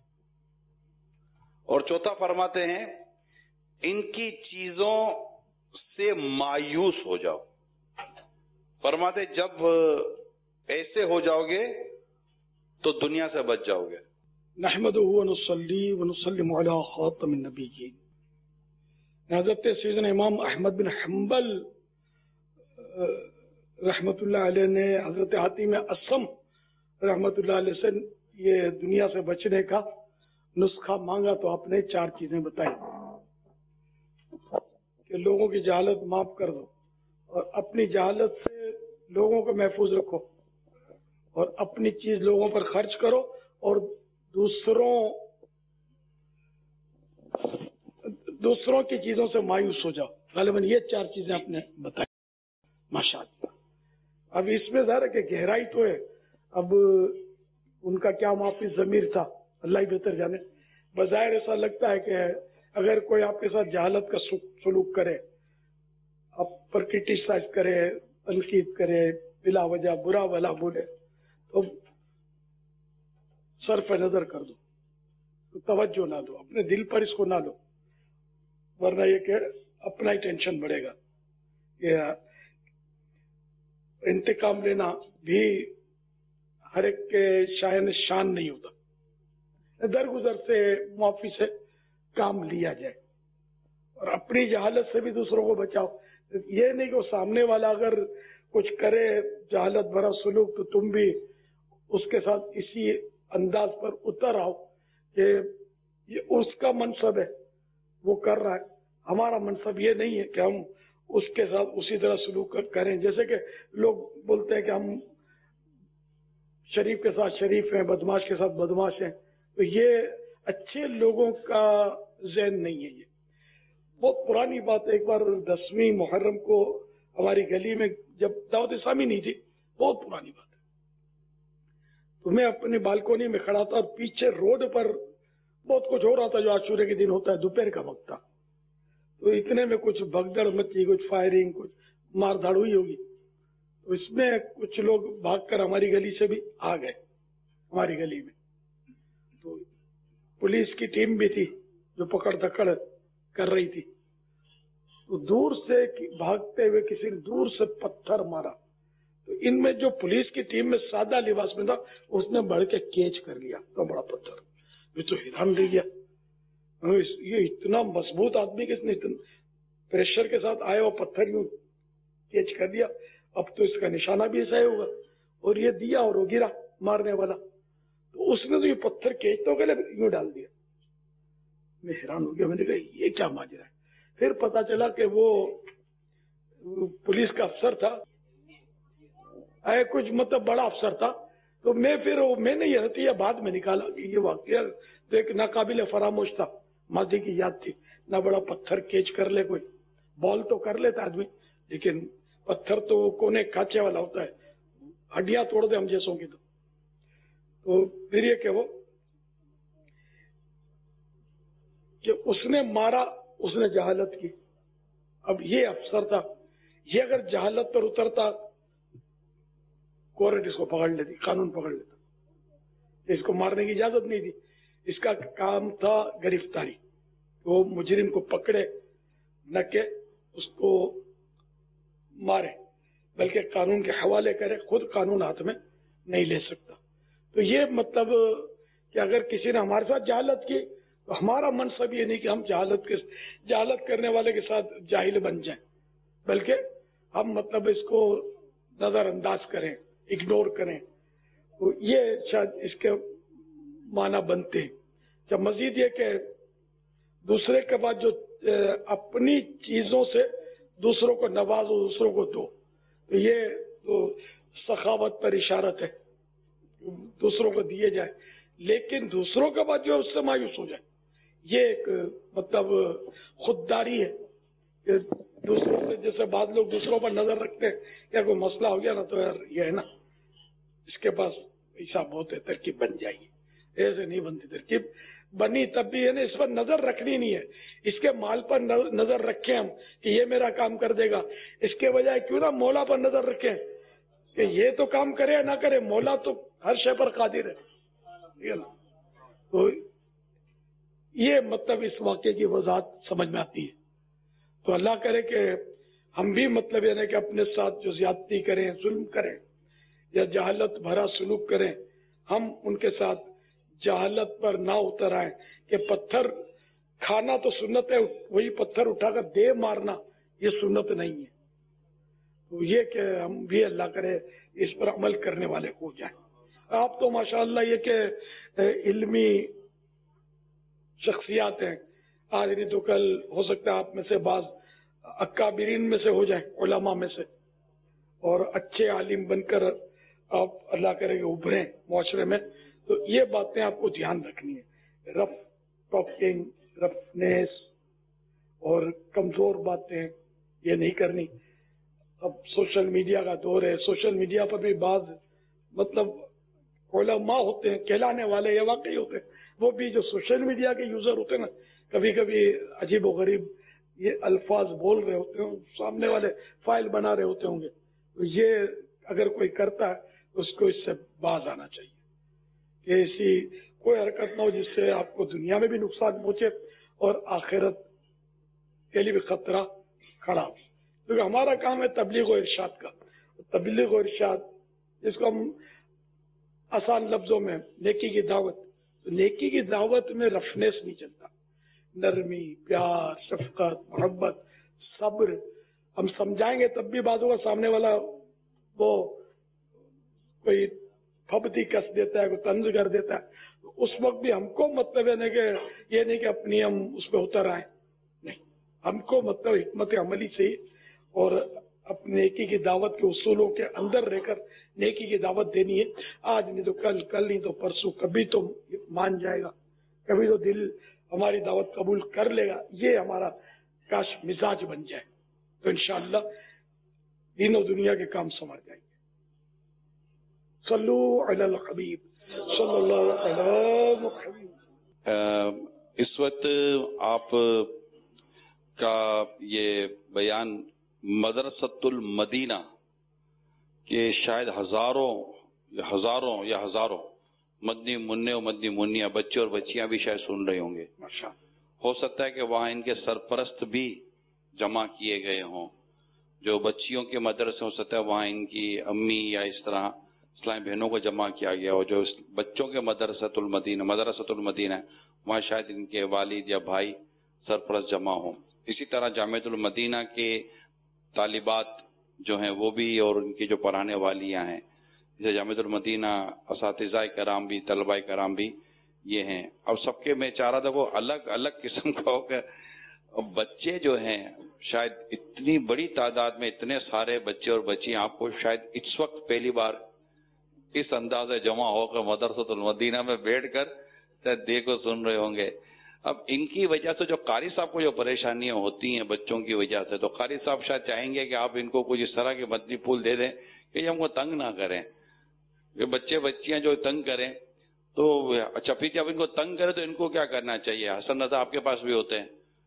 اور چوتھا فرماتے ہیں ان کی چیزوں سے مایوس ہو جاؤ۔ فرماتے جب ایسے ہو جاؤ گے تو دنیا سے بچ جاؤ گے۔
نحمدہ ونصلی ونسلم علی خاتم النبیین۔ حضرت سیدنا امام احمد بن حنبل رحمت اللہ علیہ نے حضرت حاتم اسم رحمت اللہ علیہ سے یہ دنیا سے بچنے کا نسخہ مانگا تو آپ نے چار چیزیں بتائی کہ لوگوں کی جہالت معاف کر دو، اور اپنی جہالت سے لوگوں کو محفوظ رکھو، اور اپنی چیز لوگوں پر خرچ کرو، اور دوسروں دوسروں کی چیزوں سے مایوس ہو جاؤ. غالباً یہ چار چیزیں آپ نے بتائی. ماشاء اللہ. اب اس میں ظاہر ہے کہ گہرائی تو ہے. اب ان کا کیا معافی ضمیر تھا اللہ ہی بہتر جانے. بظاہر ایسا لگتا ہے کہ اگر کوئی آپ کے ساتھ جہالت کا سلوک کرے, آپ پر کرٹیسائز کرے, تنقید کرے, بلا وجہ برا بلا بولے, تو صرف نظر کر دو, توجہ نہ دو, اپنے دل پر اس کو نہ دو, ورنہ یہ کہ اپنا ہی ٹینشن بڑھے گا. یہ انتقام لینا بھی ہر ایک کے شائن شان نہیں ہوتا. درگزر سے معافی سے کام لیا جائے اور اپنی جہالت سے بھی دوسروں کو بچاؤ. یہ نہیں کہ وہ سامنے والا اگر کچھ کرے جہالت بھرا سلوک تو تم بھی اس کے ساتھ اسی انداز پر اتر آؤ کہ یہ اس کا منصب ہے, وہ کر رہا ہے. ہمارا منصب یہ نہیں ہے کہ ہم اس کے ساتھ اسی طرح سلوک کریں. جیسے کہ لوگ بولتے ہیں کہ ہم شریف کے ساتھ شریف ہیں, بدماش کے ساتھ بدماش ہیں. تو یہ اچھے لوگوں کا ذہن نہیں ہے. یہ بہت پرانی بات ہے. ایک بار دسویں محرم کو ہماری گلی میں جب دعوت اسلامی نہیں تھی, بہت پرانی بات ہے, تو میں اپنی بالکونی میں کھڑا تھا اور پیچھے روڈ پر بہت کچھ ہو رہا تھا جو عاشورے کے دن ہوتا ہے, دوپہر کا وقت تھا. تو اتنے میں کچھ بھگدڑ مچی, کچھ فائرنگ, کچھ مار دھاڑ ہوئی ہوگی. تو اس میں کچھ لوگ بھاگ کر ہماری گلی سے بھی آ گئے. ہماری گلی میں تو پولیس کی ٹیم بھی تھی جو پکڑ دکڑ کر رہی تھی. تو دور سے بھاگتے ہوئے کسی نے دور سے پتھر مارا. تو ان میں جو پولیس کی ٹیم میں سادہ لباس میں تھا اس نے بڑھ کے کیچ کر لیا تو بڑا پتھر. میں تو حیران رہ گیا, یہ اتنا مضبوط آدمی کس نے پریشر کے ساتھ آیا اور پتھر یوں کیچ کر دیا. اب تو اس کا نشانہ بھی ایسا ہی ہوگا. اور یہ دیا اور وہ گرا مارنے والا. تو اس نے تو یہ پتھر کیچ تو گلے یوں ڈال دیا. میں حیران ہو گیا. میں نے کہا یہ کیا ماجرا ہے. پھر پتا چلا کہ وہ پولیس کا افسر تھا, اے کچھ مطلب بڑا افسر تھا. تو میں پھر میں نے یہ رتیہ بعد میں نکالا کہ یہ واقعہ تو ایک ناقابل فراموش تھا, ماضی کی یاد تھی. نہ بڑا پتھر کیچ کر لے کوئی, بال تو کر لیتا آدمی, لیکن پتھر تو کونے کھانچے والا ہوتا ہے, ہڈیاں توڑ دے ہم جیسوں کی. تو تو پھر یہ کہ وہ کہ اس نے مارا, اس نے جہالت کی. اب یہ افسر تھا, یہ اگر جہالت پر اترتا کورٹ اس کو پکڑ لیتی, قانون پکڑ لیتا. اس کو مارنے کی اجازت نہیں تھی. اس کا کام تھا گرفتاری, وہ مجرم کو پکڑے نہ کہ اس کو مارے, بلکہ قانون کے حوالے کرے. خود قانون ہاتھ میں نہیں لے سکتا. تو یہ مطلب کہ اگر کسی نے ہمارے ساتھ جہالت کی تو ہمارا منصب یہ نہیں کہ ہم جہالت کے جہالت کرنے والے کے ساتھ جاہل بن جائیں, بلکہ ہم مطلب اس کو نظر انداز کریں, اگنور کریں. تو یہ شاید اس کے معنی بنتے ہیں. جب مزید یہ کہ دوسرے کے بعد جو اپنی چیزوں سے دوسروں کو نوازو, دوسروں کو دو, تو یہ تو سخاوت پر اشارت ہے, دوسروں کو دیے جائے. لیکن دوسروں کے بعد جو اس سے مایوس ہو جائے, یہ ایک مطلب خودداری ہے کہ دوسروں سے, جیسے بعض لوگ دوسروں پر نظر رکھتے ہیں, یا کوئی مسئلہ ہو گیا نا تو یار یہ ہے نا اس کے پاس پیسہ بہت ہے, ترکیب بن جائے گی. ایسے نہیں بنتی ترکیب. بنی تب بھی ہے نا, اس پر نظر رکھنی نہیں ہے. اس کے مال پر نظر رکھیں ہم کہ یہ میرا کام کر دے گا, اس کے بجائے کیوں نہ مولا پر نظر رکھیں کہ یہ تو کام کرے یا نہ کرے, مولا تو ہر شے پر قادر ہے. تو یہ مطلب اس واقعے کی وضاحت سمجھ میں آتی ہے. تو اللہ کرے کہ ہم بھی مطلب یہ کہ اپنے ساتھ جو زیادتی کریں, ظلم کریں یا جہالت بھرا سلوک کریں, ہم ان کے ساتھ جہالت پر نہ اتر آئیں. کہ پتھر کھانا تو سنت ہے, وہی پتھر اٹھا کر دے مارنا یہ سنت نہیں ہے. تو یہ کہ ہم بھی اللہ کرے اس پر عمل کرنے والے ہو جائیں. آپ تو ماشاءاللہ یہ کہ علمی شخصیات ہیں, آج نہیں تو کل ہو سکتا ہے آپ میں سے بعض اکابرین میں سے ہو جائیں, علماء میں سے, اور اچھے عالم بن کر آپ اللہ کرے کہ ابھریں معاشرے میں. تو یہ باتیں آپ کو دھیان رکھنی ہے، رف ٹاکنگ، رفنیس اور کمزور باتیں یہ نہیں کرنی۔ اب سوشل میڈیا کا دور ہے، سوشل میڈیا پر بھی بعض مطلب علماء ہوتے ہیں، کہلانے والے یہ واقعی ہوتے ہیں، وہ بھی جو سوشل میڈیا کے یوزر ہوتے ہیں نا، کبھی کبھی عجیب و غریب یہ الفاظ بول رہے ہوتے ہیں، سامنے والے فائل بنا رہے ہوتے ہوں گے، تو یہ اگر کوئی کرتا ہے تو اس کو اس سے باز آنا چاہیے کہ ایسی کوئی حرکت نہ ہو جس سے آپ کو دنیا میں بھی نقصان پہنچے اور آخرت کے لیے بھی خطرہ کھڑا ہو، کیونکہ ہمارا کام ہے تبلیغ و ارشاد کا۔ تبلیغ و ارشاد جس کو ہم آسان لفظوں میں نیکی کی دعوت، تو نیکی کی دعوت میں رفنیس نہیں چلتا، نرمی، پیار، شفقت، محبت، صبر۔ ہم سمجھائیں گے تب بھی بازو کا سامنے والا وہ کوئی پھپتی کس دیتا ہے، کوئی طنز کر دیتا ہے، تو اس وقت بھی ہم کو مطلب ہے نہیں کہ یہ نہیں کہ اپنی ہم اس پہ اتر آئیں، نہیں، ہم کو مطلب حکمت عملی سے ہی اور اپنے نیکی کی دعوت کے اصولوں کے اندر رہ کر نیکی کی دعوت دینی ہے۔ آج نہیں تو کل، کل نہیں تو پرسوں، کبھی تو مان جائے گا، کبھی تو دل ہماری دعوت قبول کر لے گا، یہ ہمارا کاش مزاج بن جائے تو انشاءاللہ دین و دنیا کے کام سنور جائیں گے۔ صلو علی الحبیب صلی اللہ علیہ وسلم۔
اس وقت آپ کا یہ بیان مدرسۃ المدینہ کے شاید ہزاروں یا ہزاروں یا ہزاروں مدنی منع و مدنی منیا بچے اور بچیاں بھی شاید سن رہے ہوں گے۔ ہو سکتا ہے کہ وہاں ان کے سرپرست بھی جمع کیے گئے ہوں، جو بچیوں کے مدرسے ہو سکتا ہے وہاں ان کی امی یا اس طرح اسلامی بہنوں کو جمع کیا گیا ہو، جو بچوں کے مدرسۃ المدینہ مدرسۃ المدینہ وہاں شاید ان کے والد یا بھائی سرپرست جمع ہوں۔ اسی طرح جامعۃ المدینہ کے طالبات جو ہیں وہ بھی اور ان کی جو پڑھانے والیاں ہیں، جیسے جامعۃ المدینہ اساتذہ کرام بھی، طلباء کرام بھی یہ ہیں۔ اب سب کے میں چاہ رہا تھا وہ الگ الگ قسم کا ہو کر بچے جو ہیں شاید اتنی بڑی تعداد میں اتنے سارے بچے اور بچیاں آپ کو شاید اس وقت پہلی بار اس انداز سے جمع ہو کر مدرسۃ المدینہ میں بیٹھ کر شاید دیکھو سن رہے ہوں گے۔ اب ان کی وجہ سے جو قاری صاحب کو جو پریشانیاں ہوتی ہیں بچوں کی وجہ سے، تو قاری صاحب شاید چاہیں گے کہ آپ ان کو کچھ اس طرح کے مدنی پھول دے دیں کہ یہ ہم کو تنگ نہ کریں، یہ بچے بچیاں جو تنگ کریں تو اچھا پھر جب ان کو تنگ کرے تو ان کو کیا کرنا چاہیے؟ حسن رضا آپ کے پاس بھی ہوتے ہیں،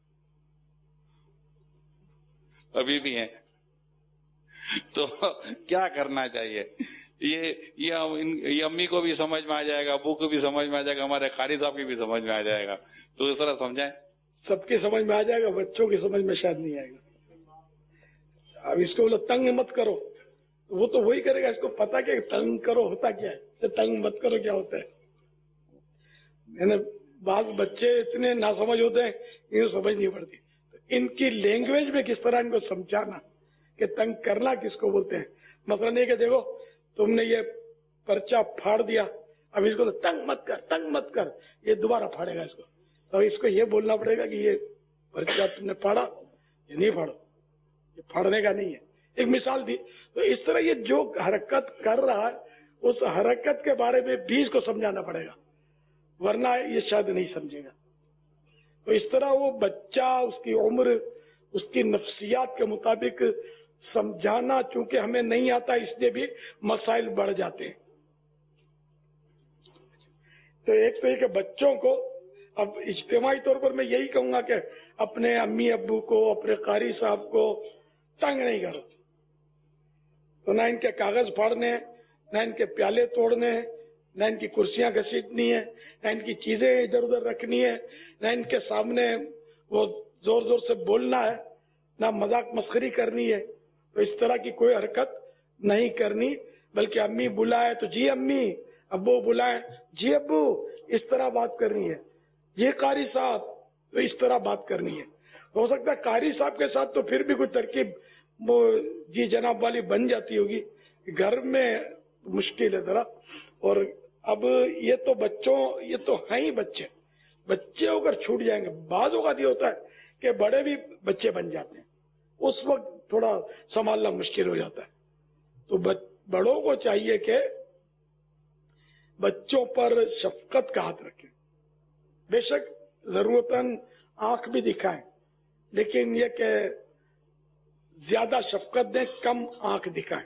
ابھی بھی ہیں، تو کیا کرنا چاہیے؟ یہ یہ امی کو بھی سمجھ میں آ جائے گا، ابو کو بھی سمجھ میں آ جائے گا، ہمارے قاری صاحب کی بھی سمجھ میں آ جائے گا، تو اس طرح سمجھائیں۔
سب کی سمجھ میں آ جائے گا، بچوں کی سمجھ میں شاید نہیں آئے گا۔ اب اس کو بولو تنگ مت کرو، وہ تو وہی کرے گا، اس کو پتا کہ تنگ کرو ہوتا کیا ہے، تنگ مت کرو کیا ہوتا ہے۔ میں نے بعض بچے اتنے ناسمجھ ہوتے ہیں انہیں سمجھ نہیں پڑتی، تو ان کی لینگویج میں کس طرح ان کو سمجھانا کہ تنگ کرنا کس کو بولتے ہیں۔ مثلا یہ کہ دیکھو تم نے یہ پرچہ پھاڑ دیا، اب اس کو تو تنگ مت کر، تنگ مت کر، یہ دوبارہ پھاڑے گا اس کو، تو اس کو یہ بولنا پڑے گا کہ یہ پرچہ تم نے پھاڑا، یہ نہیں پھاڑو، یہ پھاڑنے کا نہیں ہے۔ ایک مثال دی، تو اس طرح یہ جو حرکت کر رہا ہے اس حرکت کے بارے میں بھی اس کو سمجھانا پڑے گا، ورنہ یہ شاید نہیں سمجھے گا۔ تو اس طرح وہ بچہ، اس کی عمر، اس کی نفسیات کے مطابق سمجھانا چونکہ ہمیں نہیں آتا، اس لیے بھی مسائل بڑھ جاتے ہیں۔ تو ایک تو یہ کہ بچوں کو اب اجتماعی طور پر میں یہی کہوں گا کہ اپنے امی ابو کو، اپنے قاری صاحب کو تنگ نہیں کرو، تو نہ ان کے کاغذ پھاڑنے ہیں، نہ ان کے پیالے توڑنے ہیں، نہ ان کی کرسیاں گھسیٹنی ہیں، نہ ان کی چیزیں ادھر ادھر رکھنی ہے، نہ ان کے سامنے وہ زور زور سے بولنا ہے، نہ مذاق مسخری کرنی ہے۔ تو اس طرح کی کوئی حرکت نہیں کرنی، بلکہ امی بلائے تو جی امی، ابو بلائے جی ابو، اس طرح بات کرنی ہے۔ یہ قاری صاحب، تو اس طرح بات کرنی ہے۔ ہو سکتا ہے قاری صاحب کے ساتھ تو پھر بھی کوئی ترکیب وہ جی جناب والی بن جاتی ہوگی، گھر میں مشکل ہے ذرا۔ اور اب یہ تو بچوں، یہ تو ہیں ہی بچے، بچے ہو کر چھوٹ جائیں گے۔ بعض اوقات یہ ہوتا ہے کہ بڑے بھی بچے بن جاتے ہیں، اس وقت تھوڑا سنبھالنا مشکل ہو جاتا ہے۔ تو بڑوں کو چاہیے کہ بچوں پر شفقت کا ہاتھ رکھیں. بے شک ضرورتاً آنکھ بھی دکھائیں، لیکن یہ کہ زیادہ شفقت دیں، کم آنکھ دکھائیں.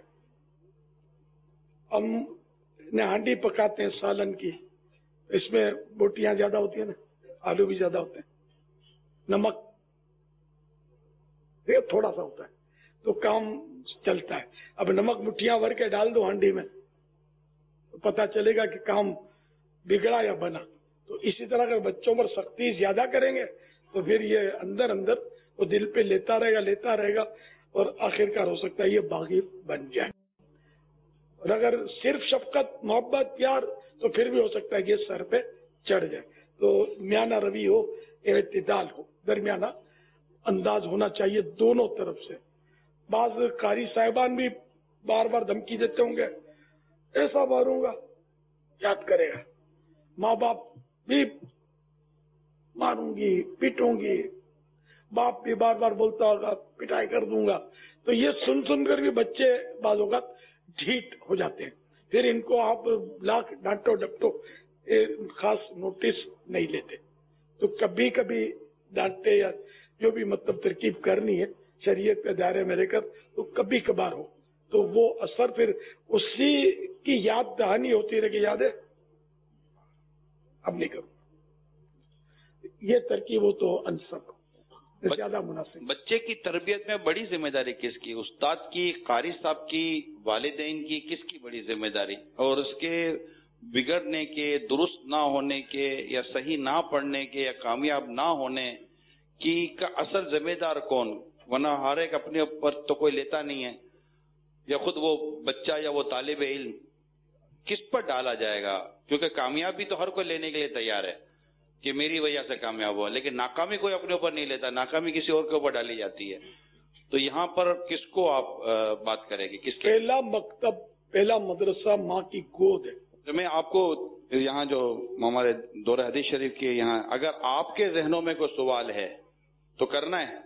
ہم نے ہانڈی پکاتے ہیں سالن کی، اس میں بوٹیاں زیادہ ہوتی ہیں نا، آلو بھی زیادہ ہوتے ہیں، نمک یہ تھوڑا سا ہوتا ہے تو کام چلتا ہے. اب نمک مٹھیاں بھر کے ڈال دو ہانڈی میں تو پتا چلے گا کہ کام بگڑا یا بنا. تو اسی طرح اگر بچوں پر سختی زیادہ کریں گے تو پھر یہ اندر اندر وہ دل پہ لیتا رہے گا لیتا رہے گا اور آخرکار ہو سکتا ہے یہ باغی بن جائے. اور اگر صرف شفقت محبت پیار تو پھر بھی ہو سکتا ہے کہ یہ سر پہ چڑھ جائے. تو میانہ روی ہو، اعتدال ہو، درمیانہ انداز ہونا چاہیے دونوں طرف سے. بعض قاری صاحبان بھی بار بار دھمکی دیتے ہوں گے، ایسا ماروں گا، یاد کرے گا. ماں باپ بھی ماروں گی پیٹوں گی، باپ بھی بار بار بولتا ہوگا پٹائی کر دوں گا. تو یہ سن سن کر بھی بچے بعض اوقات ڈھیٹ ہو جاتے ہیں. پھر ان کو آپ لاکھ ڈانٹو ڈپٹو خاص نوٹس نہیں لیتے. تو کبھی کبھی ڈانٹے یا جو بھی مطلب ترکیب کرنی ہے شریعت کے دائرے میں رہ کر تو کبھی کبھار ہو تو وہ اثر پھر اسی کی یاد دہانی ہوتی رہے کہ یاد ہے اب نہیں کروں. یہ ترکیب ہو تو انسب زیادہ مناسب.
بچے کی تربیت میں بڑی ذمہ داری کس کی؟ استاد کی، قاری صاحب کی، والدین کی، کس کی بڑی ذمہ داری؟ اور اس کے بگڑنے کے، درست نہ ہونے کے، یا صحیح نہ پڑھنے کے، یا کامیاب نہ ہونے کی کا اصل ذمہ دار کون؟ ورنہ ہر ایک اپنے اوپر تو کوئی لیتا نہیں ہے، یا خود وہ بچہ یا وہ طالب علم کس پر ڈالا جائے گا؟ کیونکہ کامیابی تو ہر کوئی لینے کے لیے تیار ہے کہ میری وجہ سے کامیاب ہوا، لیکن ناکامی کوئی اپنے اوپر نہیں لیتا، ناکامی کسی اور کے اوپر ڈالی جاتی ہے. تو یہاں پر کس کو آپ بات کریں گے؟ کس کے؟
پہلا مکتب، پہلا مدرسہ ماں کی گود ہے.
تو میں آپ کو یہاں جو ہمارے دورہ حدیث شریف کے یہاں اگر آپ کے ذہنوں میں کوئی سوال ہے تو کرنا ہے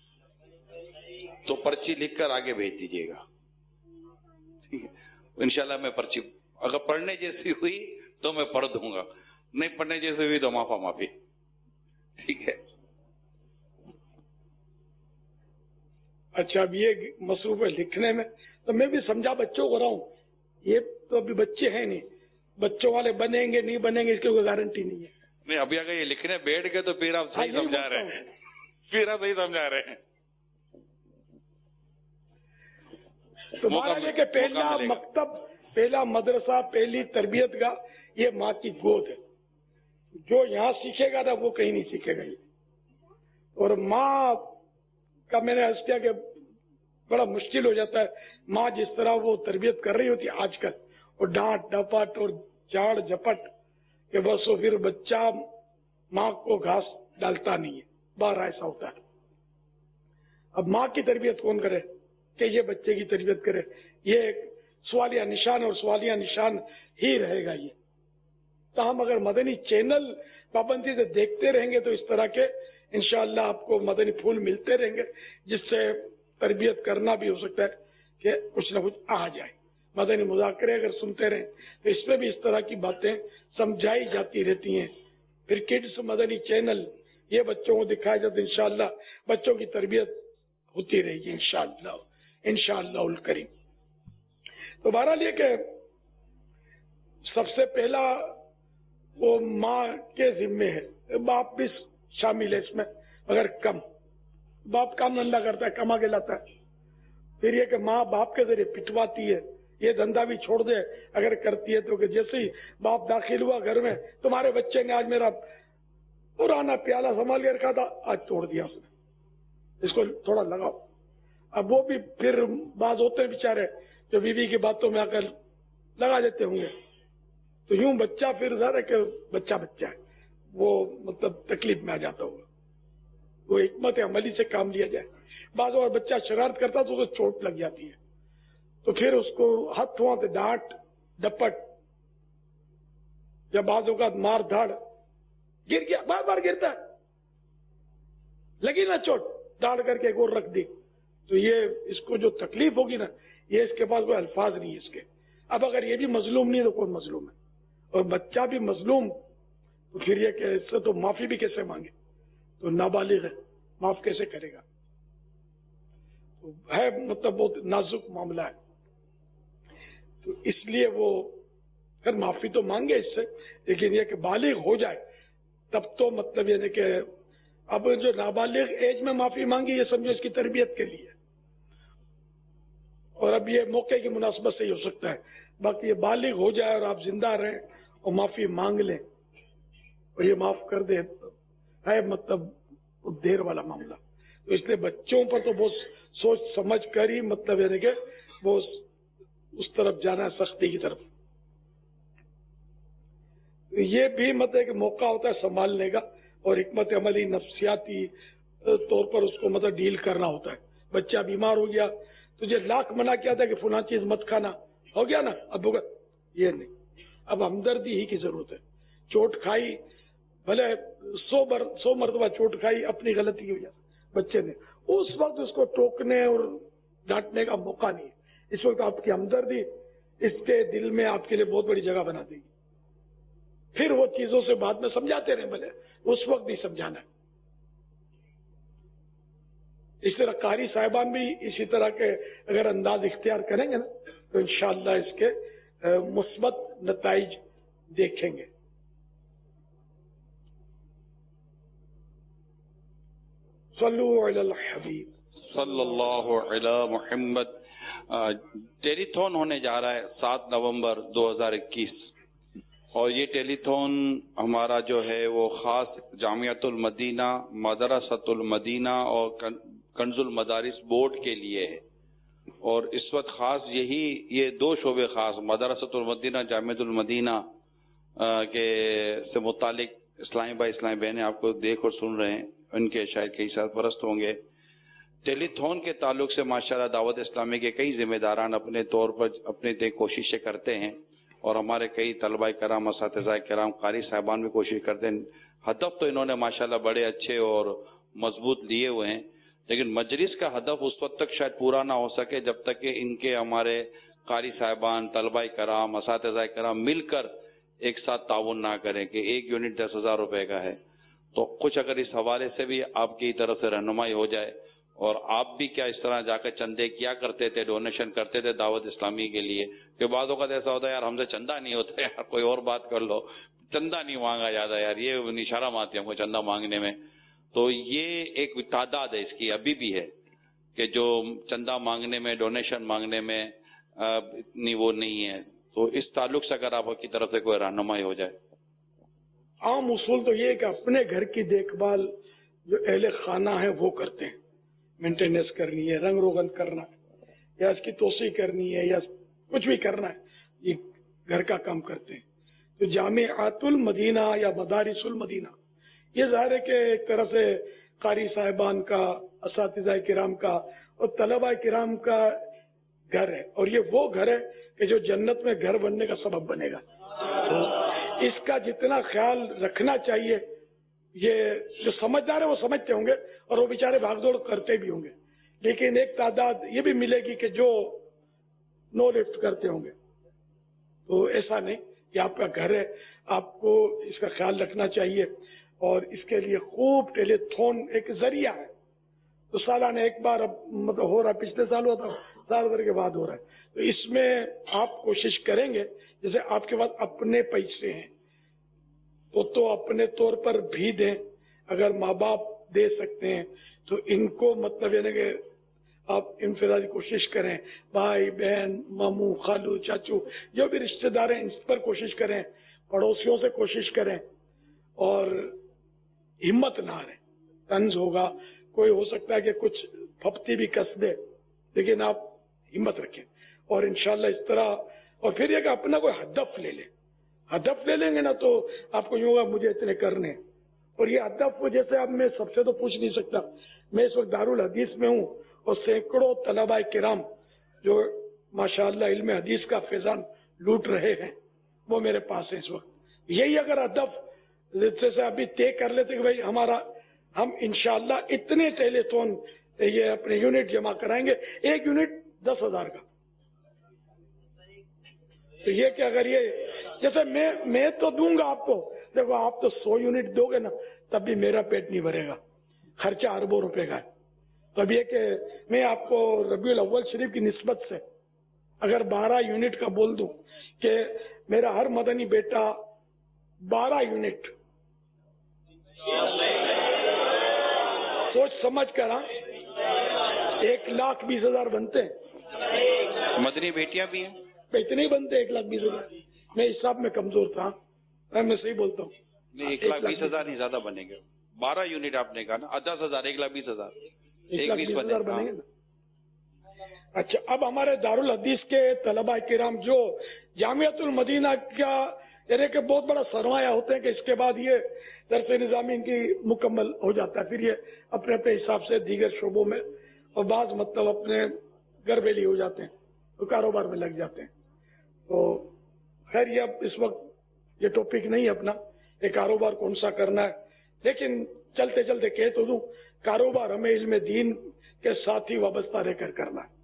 تو پرچی لکھ کر آگے بھیج دیجیے گا. ٹھیک ہے، انشاءاللہ میں پرچی اگر پڑھنے جیسی ہوئی تو میں پڑھ دوں گا، نہیں پڑھنے جیسی ہوئی تو معافا معافی. ٹھیک ہے.
اچھا، اب یہ مصروف ہے لکھنے میں تو میں بھی سمجھا بچوں کو رہا ہوں، یہ تو ابھی بچے ہیں نہیں، بچوں والے بنیں گے نہیں بنیں گے اس کی کوئی گارنٹی نہیں ہے.
نہیں، ابھی اگر یہ لکھنے بیٹھ گئے تو پھر آپ صحیح سمجھا رہے ہیں، پھر آپ صحیح سمجھا رہے ہیں.
تو یہ کہ پہلا مکتب، پہلا مدرسہ، پہلی تربیت کا یہ ماں کی گود ہے. جو یہاں سیکھے گا نا وہ کہیں نہیں سیکھے گا. اور ماں کا میں نے عرض کیا کہ بڑا مشکل ہو جاتا ہے. ماں جس طرح وہ تربیت کر رہی ہوتی ہے آج کل، اور ڈانٹ ڈپٹ اور جھاڑ جھپٹ کہ بس وہ پھر بچہ ماں کو گھاس ڈالتا نہیں ہے، بار ایسا ہوتا ہے. اب ماں کی تربیت کون کرے کہ یہ بچے کی تربیت کرے؟ یہ ایک سوالیہ نشان اور سوالیہ نشان ہی رہے گا. یہ تاہم اگر مدنی چینل پابندی سے دیکھتے رہیں گے تو اس طرح کے انشاءاللہ آپ کو مدنی پھول ملتے رہیں گے، جس سے تربیت کرنا بھی ہو سکتا ہے کہ کچھ نہ کچھ آ جائے. مدنی مذاکرے اگر سنتے رہیں تو اس میں بھی اس طرح کی باتیں سمجھائی جاتی رہتی ہیں. پھر کڈس مدنی چینل یہ بچوں کو دکھایا جاتا ہے، انشاءاللہ بچوں کی تربیت ہوتی رہے گی انشاءاللہ انشاءاللہ الکریم. تو بہرحال یہ کہ سب سے پہلا وہ ماں کے ذمے ہے، باپ بھی شامل ہے اس میں، اگر کم باپ کام دھندا کرتا ہے، کما کے لاتا ہے. پھر یہ کہ ماں باپ کے ذریعے پٹواتی ہے، یہ دھندا بھی چھوڑ دے اگر کرتی ہے تو کہ جیسے ہی باپ داخل ہوا گھر میں، تمہارے بچے نے آج میرا پرانا پیالہ سنبھال کے رکھا تھا، آج توڑ دیا اس نے، اس کو تھوڑا لگاؤ. اب وہ بھی پھر بعض ہوتے ہیں بیچارے جو بیوی کی باتوں میں آ کر لگا دیتے ہوں گے، تو یوں بچہ پھر ظاہر ہے کہ بچہ بچہ ہے، وہ مطلب تکلیف میں آ جاتا ہوگا. وہ حکمت عملی سے کام لیا جائے. بعض اور بچہ شرارت کرتا تو اسے چوٹ لگ جاتی ہے، تو پھر اس کو ہاتھ ہوا ڈانٹ ڈپٹ، یا بعض اوقات مار دھاڑ، گر گیا بار بار گرتا ہے، لگی نا چوٹ، داڑ کر کے گور رکھ دی، تو یہ اس کو جو تکلیف ہوگی نا، یہ اس کے پاس کوئی الفاظ نہیں ہے اس کے. اب اگر یہ بھی مظلوم نہیں تو کون مظلوم ہے؟ اور بچہ بھی مظلوم، تو پھر یہ کہ اس سے تو معافی بھی کیسے مانگے، تو نابالغ ہے، معاف کیسے کرے گا؟ تو ہے مطلب بہت نازک معاملہ ہے، تو اس لیے وہ پھر معافی تو مانگے اس سے، لیکن یہ کہ بالغ ہو جائے تب تو مطلب یہ کہ اب جو نابالغ ایج میں معافی مانگی یہ سمجھو اس کی تربیت کے لیے، اور اب یہ موقع کی مناسبت سے ہی ہو سکتا ہے، باقی یہ بالغ ہو جائے اور آپ زندہ رہیں اور معافی مانگ لیں اور یہ معاف کر دیں، ہے مطلب دیر والا معاملہ۔ تو اس لیے بچوں پر تو بہت سوچ سمجھ کر ہی مطلب یعنی کہ وہ اس طرف جانا ہے، سختی کی طرف۔ یہ بھی مطلب کہ موقع ہوتا ہے سنبھالنے کا، اور حکمت عملی نفسیاتی طور پر اس کو مطلب ڈیل کرنا ہوتا ہے۔ بچہ بیمار ہو گیا، تجھے لاکھ منع کیا تھا کہ فلاں چیز مت کھانا، ہو گیا نا، اب ہوگا یہ نہیں، اب ہمدردی ہی کی ضرورت ہے۔ چوٹ کھائی، بھلے سو بر سو مرتبہ چوٹ کھائی، اپنی غلطی کی وجہ سے بچے نے، اس وقت اس کو ٹوکنے اور ڈانٹنے کا موقع نہیں ہے۔ اس وقت آپ کی ہمدردی اس کے دل میں آپ کے لیے بہت بڑی جگہ بنا دے گی۔ پھر وہ چیزوں سے بعد میں سمجھاتے رہیں، بھلے اس وقت نہیں سمجھانا ہے۔ اس طرح قاری صاحبان بھی اسی طرح کے اگر انداز اختیار کریں گے نا تو انشاءاللہ اس کے مثبت نتائج دیکھیں گے۔ صلو علی الحبیب
صلی اللہ علی محمد۔ ٹیلی تھون ہونے جا رہا ہے سات نومبر دو ہزار اکیس، اور یہ ٹیلی تھون ہمارا جو ہے وہ خاص جامعۃ المدینہ، مدرسۃ المدینہ اور کنز المدارس بورڈ کے لیے ہے، اور اس وقت خاص یہی یہ دو شعبے خاص مدرسۃ المدینہ، جامعۃ المدینہ کے سے متعلق اسلامی بھائی اسلامی بہنیں آپ کو دیکھ اور سن رہے ہیں، ان کے شاید کئی سرپرست ہوں گے۔ ٹیلی تھون کے تعلق سے ماشاءاللہ دعوت اسلامی کے کئی ذمہ داران اپنے طور پر اپنے کوششیں کرتے ہیں، اور ہمارے کئی طلباء کرام، اساتذہ کرام، قاری صاحبان بھی کوشش کرتے ہیں۔ ہدف تو انہوں نے ماشاءاللہ بڑے اچھے اور مضبوط لیے ہوئے ہیں، لیکن مجلس کا ہدف اس وقت تک شاید پورا نہ ہو سکے جب تک کہ ان کے ہمارے قاری صاحبان، طلباء کرام، اساتذہ کرام مل کر ایک ساتھ تعاون نہ کریں کہ ایک یونٹ دس ہزار روپے کا ہے۔ تو کچھ اگر اس حوالے سے بھی آپ کی طرف سے رہنمائی ہو جائے، اور آپ بھی کیا اس طرح جا کر چندے کیا کرتے تھے، ڈونیشن کرتے تھے دعوت اسلامی کے لیے، کہ بعض اوقات ایسا ہوتا ہے یار ہم سے چندہ نہیں ہوتا یار، کوئی اور بات کر لو، چندہ نہیں مانگا جاتا یار، یہ نشارہ آتی ہم کو چندہ مانگنے میں۔ تو یہ ایک تعداد ہے اس کی ابھی بھی ہے کہ جو چندہ مانگنے میں، ڈونیشن مانگنے میں اتنی وہ نہیں ہے۔ تو اس تعلق سے اگر آپ کی طرف سے کوئی رہنمائی ہو جائے۔
عام اصول تو یہ ہے کہ اپنے گھر کی دیکھ بھال جو اہل خانہ ہیں وہ کرتے ہیں، مینٹیننس کرنی ہے، رنگ روغن کرنا ہے، یا اس کی توسیع کرنی ہے، یا کچھ بھی کرنا ہے، یہ گھر کا کام کرتے ہیں۔ تو جامعۃ المدینہ یا مدارس المدینہ یہ ظاہر ہے کہ ایک طرح سے قاری صاحبان کا، اساتذہ کرام کا اور طلباء کرام کا گھر ہے، اور یہ وہ گھر ہے کہ جو جنت میں گھر بننے کا سبب بنے گا۔ تو اس کا جتنا خیال رکھنا چاہیے، یہ جو سمجھدار ہے وہ سمجھتے ہوں گے اور وہ بیچارے بھاگ دوڑ کرتے بھی ہوں گے، لیکن ایک تعداد یہ بھی ملے گی کہ جو نو لفٹ کرتے ہوں گے۔ تو ایسا نہیں، یہ آپ کا گھر ہے، آپ کو اس کا خیال رکھنا چاہیے، اور اس کے لیے خوب ٹیلی تھون ایک ذریعہ ہے۔ تو سالانہ ایک بار اب مطلب ہو رہا ہے، پچھلے سال ہوا تھا، سال بھر کے بعد ہو رہا ہے۔ تو اس میں آپ کوشش کریں گے، جیسے آپ کے پاس اپنے پیسے ہیں تو تو اپنے طور پر بھی دیں، اگر ماں باپ دے سکتے ہیں تو ان کو مطلب یعنی کہ آپ انفرادی کوشش کریں، بھائی بہن، ماموں، خالو، چاچو، جو بھی رشتہ دار ہیں ان پر کوشش کریں، پڑوسیوں سے کوشش کریں، اور ہمت نہ ہاریں۔ طنز ہوگا، کوئی ہو سکتا ہے کہ کچھ پھپتی بھی کس دے، لیکن آپ ہمت رکھیں، اور انشاءاللہ اس طرح، اور پھر یہ کہ اپنا کوئی ہدف لے لیں۔ ہدف لے لیں گے نا تو آپ کو یوں ہوگا مجھے اتنے کرنے، اور یہ ہدف جیسے اب میں سب سے تو پوچھ نہیں سکتا، میں اس وقت دارالحدیث میں ہوں اور سینکڑوں طلباء کرام جو ماشاءاللہ علم حدیث کا فیضان لوٹ رہے ہیں وہ میرے پاس ہیں اس وقت۔ یہی اگر ہدف جیسے ابھی طے کر لیتے کہ بھائی ہمارا ہم انشاءاللہ اتنے ٹیلی تھون یہ اپنے یونٹ جمع کرائیں گے، ایک یونٹ دس ہزار کا، تو یہ کہ اگر یہ جیسے میں میں تو دوں گا آپ کو، دیکھو آپ تو سو یونٹ دو گے نا تب بھی میرا پیٹ نہیں بھرے گا، خرچہ اربوں روپے کا ہے۔ تو اب یہ کہ میں آپ کو ربیع الاول شریف کی نسبت سے اگر بارہ یونٹ کا بول دوں کہ میرا ہر مدنی بیٹا بارہ یونٹ سوچ سمجھ کر ایک لاکھ بیس ہزار بنتے ہیں،
مدنی بیٹیاں بھی ہیں
اتنے ہی بنتے ایک لاکھ بیس ہزار۔ میں حساب میں کمزور تھا، میں صحیح بولتا ہوں،
نہیں ایک لاکھ بیس ہزار نہیں زیادہ بنے گے، بارہ یونٹ آپ نے کہا نا، دس ہزار ایک لاکھ بیس ہزار
ایک لاکھ بیس ہزار بنے گے نا۔ اچھا اب ہمارے دارالحدیث کے طلباء کرام جو جامعۃ المدینہ کا یعنی کہ بہت بڑا سرمایہ ہوتے ہیں کہ اس کے بعد یہ درس نظامی ان کی مکمل ہو جاتا ہے، پھر یہ اپنے اپنے حساب سے دیگر شعبوں میں اور بعض مطلب اپنے گھر بیلی ہو جاتے ہیں تو کاروبار میں لگ جاتے ہیں۔ تو خیر یہ اب اس وقت یہ ٹاپک نہیں ہے اپنا، یہ کاروبار کون سا کرنا ہے، لیکن چلتے چلتے کہہ تو دوں کاروبار ہمیں علم دین کے ساتھ ہی وابستہ رہ کر کرنا ہے۔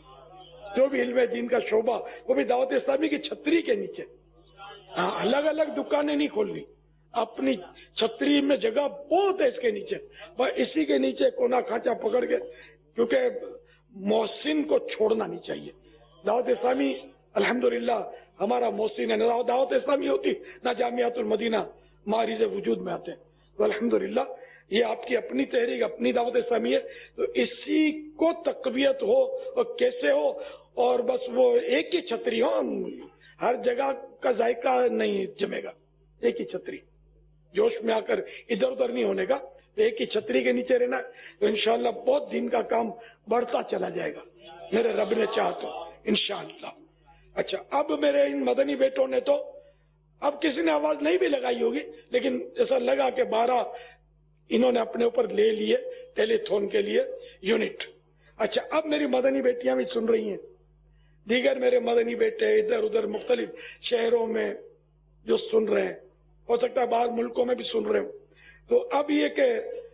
جو بھی علم دین کا شعبہ وہ بھی دعوت اسلامی کی چھتری کے نیچے، ہاں الگ الگ دکانیں نہیں کھولنی، اپنی چھتری میں جگہ بہت ہے اس کے نیچے، بس اسی کے نیچے کونا کھانچا پکڑ کے، کیونکہ محسن کو چھوڑنا نہیں چاہیے۔ دعوت اسلامی الحمدللہ ہمارا محسن ہے، نہ دعوت اسلامی ہوتی نہ جامعۃ المدینہ معارض وجود میں آتے ہیں، تو الحمدللہ یہ آپ کی اپنی تحریک اپنی دعوت اسلامی ہے، تو اسی کو تقویت ہو اور کیسے ہو، اور بس وہ ایک ہی چھتری ہو، ہر جگہ کا ذائقہ نہیں جمے گا، ایک ہی چھتری، جوش میں آ کر ادھر ادھر نہیں ہونے کا، ایک ہی چھتری کے نیچے رہنا ہے، تو انشاءاللہ بہت دین کا کام بڑھتا چلا جائے گا میرے رب نے چاہا تو انشاءاللہ۔ اچھا اب میرے ان مدنی بیٹوں نے تو اب کسی نے آواز نہیں بھی لگائی ہوگی، لیکن ایسا لگا کہ بارہ انہوں نے اپنے اوپر لے لیے ٹیلی تھون کے لیے یونٹ۔ اچھا اب میری مدنی بیٹیاں بھی سن رہی ہیں، دیگر میرے مدنی بیٹے ادھر ادھر مختلف شہروں میں جو سن رہے ہیں، ہو سکتا ہے باہر ملکوں میں بھی سن رہے ہوں، تو اب یہ کہ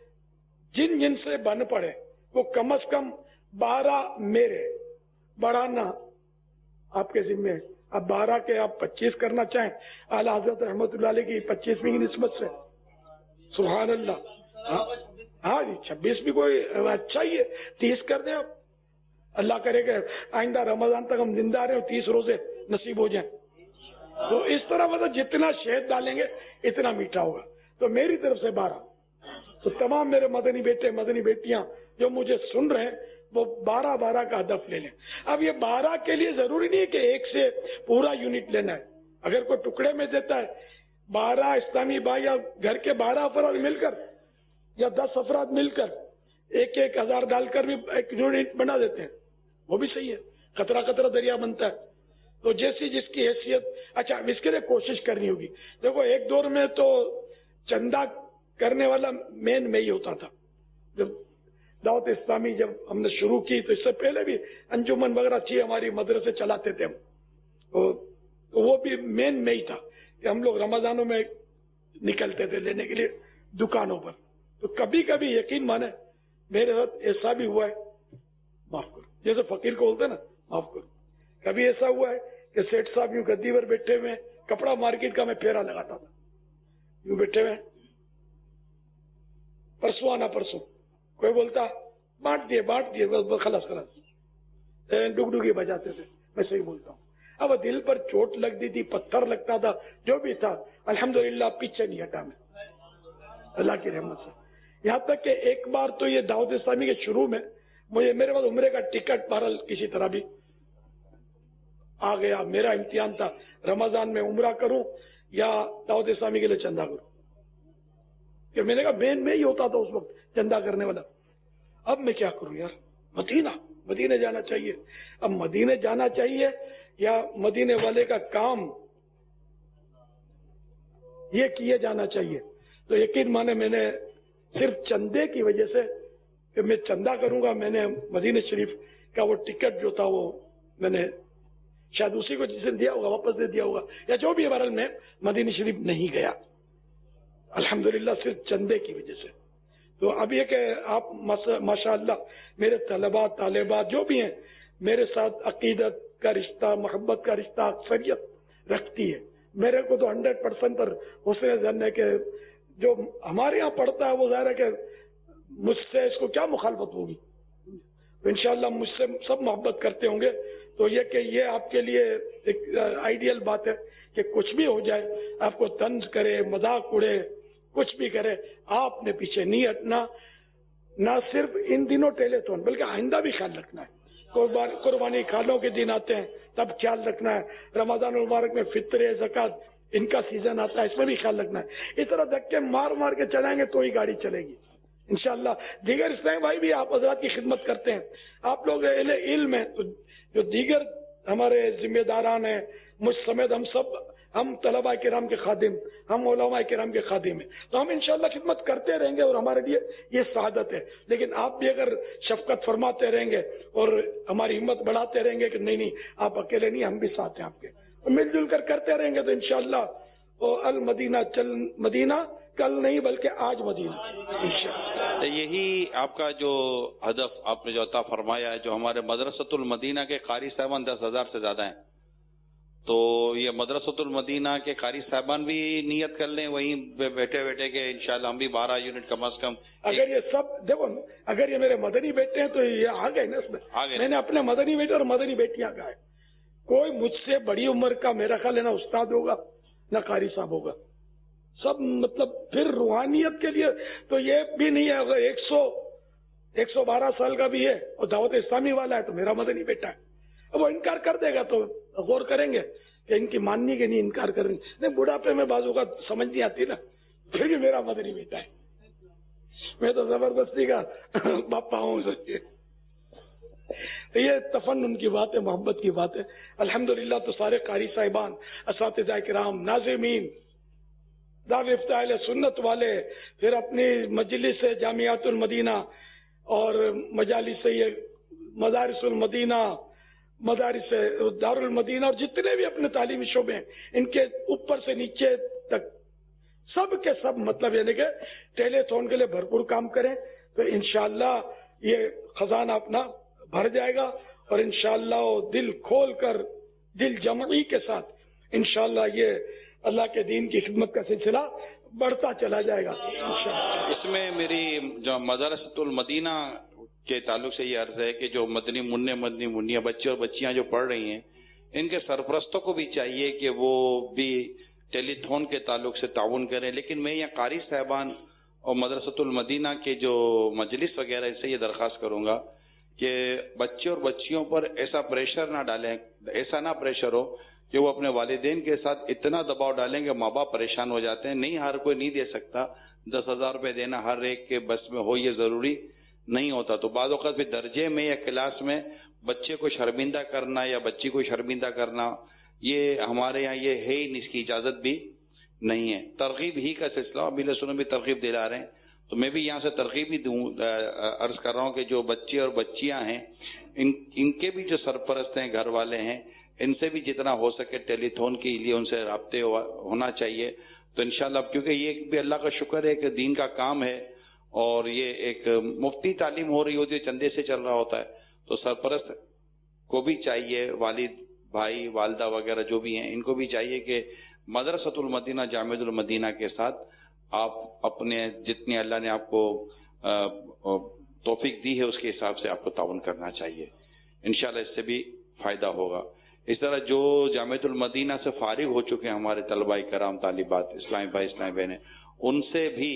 جن جن سے بن پڑے وہ کم از کم بارہ میرے بڑھانا آپ کے ذمہ ہے۔ اب بارہ کے آپ پچیس کرنا چاہیں اعلیٰ حضرت رحمۃ اللہ علیہ کی پچیسویں کی نسبت سے، سبحان اللہ، ہاں جی چھبیس بھی کوئی اچھا ہی ہے، تیس کر دیں آپ، اللہ کرے کہ آئندہ رمضان تک ہم زندہ رہے تیس روزے نصیب ہو جائیں، تو اس طرح مطلب جتنا شہد ڈالیں گے اتنا میٹھا ہوگا۔ تو میری طرف سے بارہ، تو تمام میرے مدنی بیٹے مدنی بیٹیاں جو مجھے سن رہے ہیں وہ بارہ بارہ کا ہدف لے لیں۔ اب یہ بارہ کے لیے ضروری نہیں ہے کہ ایک سے پورا یونٹ لینا ہے، اگر کوئی ٹکڑے میں دیتا ہے، بارہ اسلامی بھائی یا گھر کے بارہ افراد مل کر یا دس افراد مل کر ایک ایک ہزار ڈال کر بھی ایک یونٹ بنا دیتے ہیں، وہ بھی صحیح ہے، قطرہ قطرہ دریا بنتا ہے۔ تو جیسی جس کی حیثیت، اچھا اس کے لیے کوشش کرنی ہوگی۔ دیکھو ایک دور میں تو چندہ کرنے والا مین میں ہی ہوتا تھا، جب دعوت اسلامی جب ہم نے شروع کی تو اس سے پہلے بھی انجمن وغیرہ تھی ہماری، مدرسے چلاتے تھے ہم، تو وہ بھی مین میں ہی تھا کہ ہم لوگ رمضانوں میں نکلتے تھے لینے کے لیے دکانوں پر۔ تو کبھی کبھی یقین مانے میرے ساتھ ایسا بھی ہوا ہے، معاف کرو جیسے فقیر کو بولتے ہیں نا معاف کرو، کبھی ایسا ہوا ہے کہ سیٹ صاحب یوں گدی پر بیٹھے ہوئے، کپڑا مارکیٹ کا میں پھیرا لگاتا تھا، یوں بیٹھے ہوئے، پرسوں آنا پرسوں، کوئی بولتا بانٹ دیے بانٹ دیے بس خلاص خلاص ڈگ ڈگی بجاتے تھے، میں صحیح بولتا ہوں۔ اب دل پر چوٹ لگتی تھی، پتھر لگتا تھا، جو بھی تھا الحمدللہ پیچھے نہیں ہٹا میں اللہ کی رحمت سے، یہاں تک کہ ایک بار تو یہ دعوت اسلامی کے شروع میں مجھے میرے پاس عمرے کا ٹکٹ بہرحال کسی طرح بھی آ گیا، میرا امتحان تھا رمضان میں عمرہ کروں یا دعوت اسلامی کے لیے چندہ کروں، کہ میں نے کہا مین میں ہی ہوتا تھا اس وقت چندہ کرنے والا، اب میں کیا کروں یار، مدینہ مدینے جانا چاہیے، اب مدینے جانا چاہیے یا مدینے والے کا کام یہ کیے جانا چاہیے۔ تو یقین مانے میں نے صرف چندے کی وجہ سے کہ میں چندہ کروں گا، میں نے مدینہ شریف کا وہ ٹکٹ جو تھا وہ میں نے شاید اسی کو جسے دیا ہوگا واپس دے دیا ہوگا یا جو بھی بہرحال میں مدینہ شریف نہیں گیا الحمدللہ صرف چندے کی وجہ سے۔ تو اب یہ کہ آپ ماشاء اللہ میرے طلباء طالبات جو بھی ہیں میرے ساتھ عقیدت کا رشتہ محبت کا رشتہ اکثریت رکھتی ہے، میرے کو تو ہنڈریڈ پرسینٹ پر حسن ظن ہے کہ جو ہمارے یہاں پڑھتا ہے وہ ظاہر ہے کہ مجھ سے اس کو کیا مخالفت ہوگی. تو انشاءاللہ مجھ سے سب محبت کرتے ہوں گے. تو یہ کہ یہ آپ کے لیے ایک آئیڈیل بات ہے کہ کچھ بھی ہو جائے, آپ کو طنز کرے, مذاق اڑے, کچھ بھی کرے, آپ نے پیچھے نہیں ہٹنا. نہ صرف ان دنوں ٹیلی تھون بلکہ آئندہ بھی خیال رکھنا ہے. قربانی کھالوں کے دن آتے ہیں تب خیال رکھنا ہے. رمضان المبارک میں فطر, زکات, ان کا سیزن آتا ہے, اس میں بھی خیال رکھنا ہے. اس طرح دھکے مار مار کے چلائیں گے تو ہی گاڑی چلے گی انشاءاللہ. دیگر اسلامی بھائی بھی آپ حضرات کی خدمت کرتے ہیں, آپ لوگ اہل علم ہیں, تو جو دیگر ہمارے ذمہ داران ہیں, مجھ سمیت ہم سب, ہم طلباء کرام کے خادم, ہم علماء کرام کے خادم ہیں, تو ہم انشاءاللہ خدمت کرتے رہیں گے اور ہمارے لیے یہ سعادت ہے. لیکن آپ بھی اگر شفقت فرماتے رہیں گے اور ہماری ہمت بڑھاتے رہیں گے کہ نہیں نہیں آپ اکیلے نہیں, ہم بھی ساتھ ہیں آپ کے, مل جل کر کرتے رہیں گے تو انشاءاللہ المدینہ چل مدینہ کل نہیں بلکہ آج مدینہ انشاءاللہ.
یہی آپ کا جو ہدف آپ نے جو عطا فرمایا ہے, جو ہمارے مدرسۃ المدینہ کے قاری صاحبان دس ہزار سے زیادہ ہیں, تو یہ مدرسۃ المدینہ کے قاری صاحبان بھی نیت کر لیں وہیں بیٹھے بیٹھے کہ انشاءاللہ ہم بھی بارہ یونٹ کم از کم.
اگر یہ سب دیکھو, اگر یہ میرے مدنی بیٹے ہیں تو یہ آ گئے نا اس میں. میں نے اپنے مدنی بیٹے اور مدنی بیٹیاں کہا ہے. کوئی مجھ سے بڑی عمر کا میرا خیال ہے نہ استاد ہوگا نہ قاری صاحب ہوگا, سب مطلب پھر روحانیت کے لیے تو یہ بھی نہیں ہے. اگر ایک سو ایک سو بارہ سال کا بھی ہے اور دعوت اسلامی والا ہے تو میرا مدنی بیٹا ہے. اب وہ انکار کر دے گا تو غور کریں گے کہ ان کی ماننی کے نہیں انکار کریں گے. نہیں, بڑھاپے میں بازو کا سمجھ نہیں آتی نا, پھر بھی میرا مدنی بیٹا ہے. میں تو زبردستی کا باپا ہوں. یہ تفنن کی بات ہے, محبت کی بات ہے. الحمدللہ تو سارے قاری صاحبان, اساتذہ کرام, ناظمین, دارالفتہ اہل سنت والے, پھر اپنی مجلس جامعات المدینہ اور مجالس یہ مدارس المدینہ, مدارس دار المدینہ, اور جتنے بھی اپنے تعلیمی شعبے ہیں ان کے اوپر سے نیچے تک سب کے سب مطلب یعنی کہ ٹیلی تھون کے لیے بھرپور کام کریں تو انشاءاللہ یہ خزانہ اپنا بھر جائے گا. اور انشاءاللہ دل کھول کر, دل جمعی کے ساتھ انشاءاللہ یہ اللہ کے دین کی خدمت کا سلسلہ بڑھتا چلا جائے گا انشاءاللہ.
اس میں میری جو مدرسۃ المدینہ کے تعلق سے یہ عرض ہے کہ جو مدنی منع مدنی منیاں بچے اور بچیاں جو پڑھ رہی ہیں, ان کے سرپرستوں کو بھی چاہیے کہ وہ بھی ٹیلی تھون کے تعلق سے تعاون کریں. لیکن میں یہ قاری صاحبان اور مدرسۃ المدینہ کے جو مجلس وغیرہ اس سے یہ درخواست کروں گا کہ بچے اور بچیوں پر ایسا پریشر نہ ڈالیں, ایسا نہ پریشر ہو کہ وہ اپنے والدین کے ساتھ اتنا دباؤ ڈالیں کہ ماں باپ پریشان ہو جاتے ہیں. نہیں, ہر کوئی نہیں دے سکتا, دس ہزار روپے دینا ہر ایک کے بس میں ہو یہ ضروری نہیں ہوتا. تو بعض اوقات بھی درجے میں یا کلاس میں بچے کو شرمندہ کرنا یا بچی کو شرمندہ کرنا, یہ ہمارے یہاں یہ ہے ہی, اس کی اجازت بھی نہیں ہے. ترغیب ہی کا سلسلہ, ابھی سنو بھی ترغیب دلا رہے ہیں, تو میں بھی یہاں سے ترغیب ہی دوں عرض کر رہا ہوں کہ جو بچے اور بچیاں ہیں ان ان کے بھی جو سرپرست ہیں, گھر والے ہیں, ان سے بھی جتنا ہو سکے ٹیلی تھون کے لیے ان سے رابطے ہونا چاہیے. تو انشاءاللہ کیونکہ یہ بھی اللہ کا شکر ہے کہ دین کا کام ہے اور یہ ایک مفتی تعلیم ہو رہی ہوتی ہے, چندے سے چل رہا ہوتا ہے, تو سرپرست کو بھی چاہیے, والد بھائی والدہ وغیرہ جو بھی ہیں ان کو بھی چاہیے کہ مدرسۃ المدینہ جامعۃ المدینہ کے ساتھ آپ اپنے جتنی اللہ نے آپ کو توفیق دی ہے اس کے حساب سے آپ کو تعاون کرنا چاہیے. انشاءاللہ اس سے بھی فائدہ ہوگا. اس طرح جو جامعۃ المدینہ سے فارغ ہو چکے ہیں ہمارے طلباء کرام, طالبات, اسلامی بھائی اسلامی بہنیں, ان سے بھی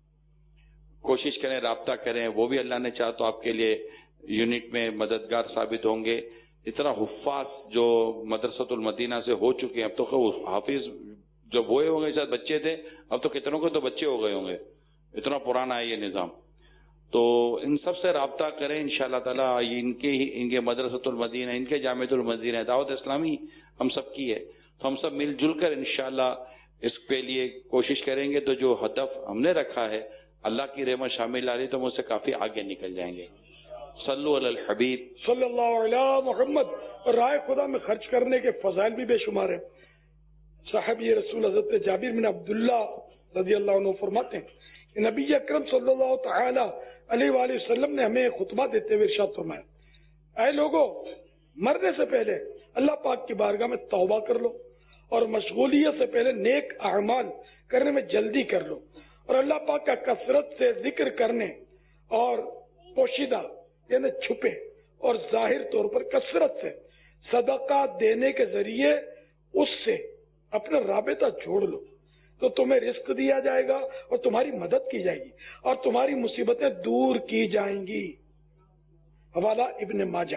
کوشش کریں, رابطہ کریں. وہ بھی اللہ نے چاہا تو آپ کے لیے یونٹ میں مددگار ثابت ہوں گے. اس طرح حفاظ جو مدرسۃ المدینہ سے ہو چکے ہیں, اب تو حافظ جب ہوئے ہوں گے شاید بچے تھے, اب تو کتنوں کو تو بچے ہو گئے ہوں گے, اتنا پرانا ہے یہ نظام. تو ان سب سے رابطہ کریں انشاءاللہ تعالیٰ. ان کے ان کے مدرسۃ المدینہ, ان کے جامعۃ المدینہ, دعوت اسلامی ہم سب کی ہے, تو ہم سب مل جل کر انشاءاللہ اس کے لیے کوشش کریں گے. تو جو ہدف ہم نے رکھا ہے اللہ کی رحمت شامل آ رہی تو ہم اس سے کافی آگے نکل جائیں گے. صلو علی الحبیب
صلی اللہ علیہ محمد. اور رائے خدا میں خرچ کرنے کے فضائل بھی بے شمار ہیں. صاحب یہ رسول حضرت جابر بن عبداللہ رضی اللہ عنہ فرماتے ہیں کہ نبی اکرم صلی اللہ تعالی علیہ وآلہ وسلم نے ہمیں خطبہ دیتے ہوئے ارشاد فرمایا, اے لوگو, مرنے سے پہلے اللہ پاک کی بارگاہ میں توبہ کر لو اور مشغولیت سے پہلے نیک اعمال کرنے میں جلدی کر لو، اور اللہ پاک کا کثرت سے ذکر کرنے اور پوشیدہ یعنی چھپے اور ظاہر طور پر کثرت سے صدقہ دینے کے ذریعے اس سے اپنا رابطہ جوڑ لو تو تمہیں رزق دیا جائے گا اور تمہاری مدد کی جائے گی اور تمہاری مصیبتیں دور کی جائیں گی۔ حوالہ ابن ماجہ۔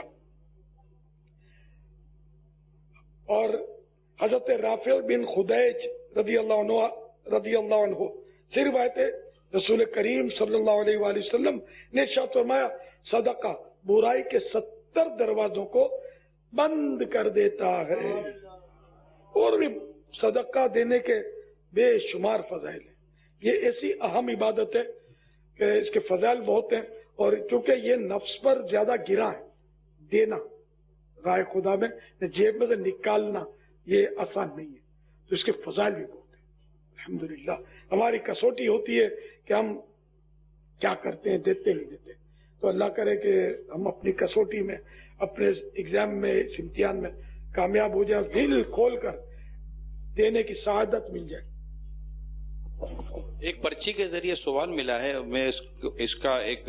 اور حضرت رافع بن خدیج رضی اللہ عنہ رضی اللہ عنہ سے روایت ہے، رسول کریم صلی اللہ علیہ وآلہ وسلم نے ارشاد فرمایا، صدقہ برائی کے ستر دروازوں کو بند کر دیتا ہے۔ اور بھی صدقہ دینے کے بے شمار فضائل ہیں، یہ ایسی اہم عبادت ہے کہ اس کے فضائل بہت ہیں، اور چونکہ یہ نفس پر زیادہ گرا ہے، دینا رائے خدا میں جیب میں سے نکالنا یہ آسان نہیں ہے، تو اس کے فضائل بھی بہت ہیں۔ الحمدللہ ہماری کسوٹی ہوتی ہے کہ ہم کیا کرتے ہیں، دیتے ہی دیتے، تو اللہ کرے کہ ہم اپنی کسوٹی میں، اپنے ایگزام میں، اس امتحان میں کامیاب ہو جائیں، دل کھول کر دینے کی سعادت مل جائے۔
ایک پرچی کے ذریعے سوال ملا ہے، میں اس کا ایک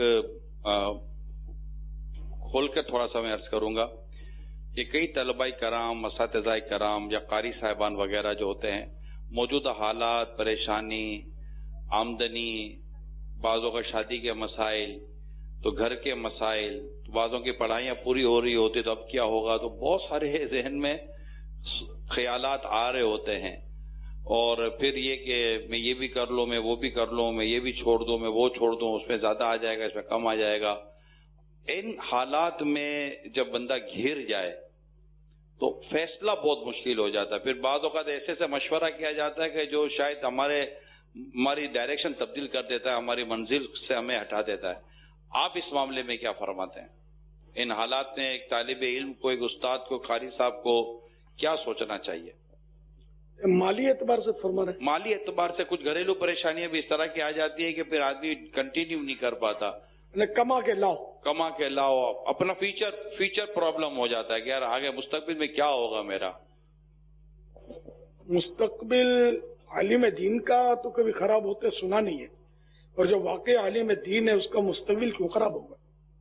کھول کر تھوڑا سا میں عرض کروں گا کہ کئی طلباء کرام، اساتذہ کرام یا قاری صاحبان وغیرہ جو ہوتے ہیں، موجودہ حالات، پریشانی، آمدنی، بعضوں کا شادی کے مسائل، تو گھر کے مسائل، بعضوں کی پڑھائیاں پوری ہو رہی ہوتی تو اب کیا ہوگا، تو بہت سارے ذہن میں خیالات آ رہے ہوتے ہیں، اور پھر یہ کہ میں یہ بھی کر لوں، میں وہ بھی کر لوں، میں یہ بھی چھوڑ دوں، میں وہ چھوڑ دوں، اس میں زیادہ آ جائے گا، اس میں کم آ جائے گا۔ ان حالات میں جب بندہ گھر جائے تو فیصلہ بہت مشکل ہو جاتا ہے۔ پھر بعض اوقات ایسے سے مشورہ کیا جاتا ہے کہ جو شاید ہمارے ہماری ڈائریکشن تبدیل کر دیتا ہے، ہماری منزل سے ہمیں ہٹا دیتا ہے۔ آپ اس معاملے میں کیا فرماتے ہیں؟ ان حالات میں ایک طالب علم کو، ایک استاد کو، قاری صاحب کو کیا سوچنا چاہیے؟
مالی اعتبار سے فرما رہے ہیں،
مالی اعتبار سے کچھ گھریلو پریشانیاں بھی اس طرح کی آ جاتی ہے کہ پھر آدمی کنٹینیو نہیں کر پاتا،
کما کے لاؤ
کما کے لاؤ، اپنا فیوچر فیوچر پرابلم ہو جاتا ہے کہ یار آگے مستقبل میں کیا ہوگا میرا۔
مستقبل عالم دین کا تو کبھی خراب ہوتے سنا نہیں ہے، اور جو واقعی عالم دین ہے اس کا مستقبل کیوں خراب ہوگا؟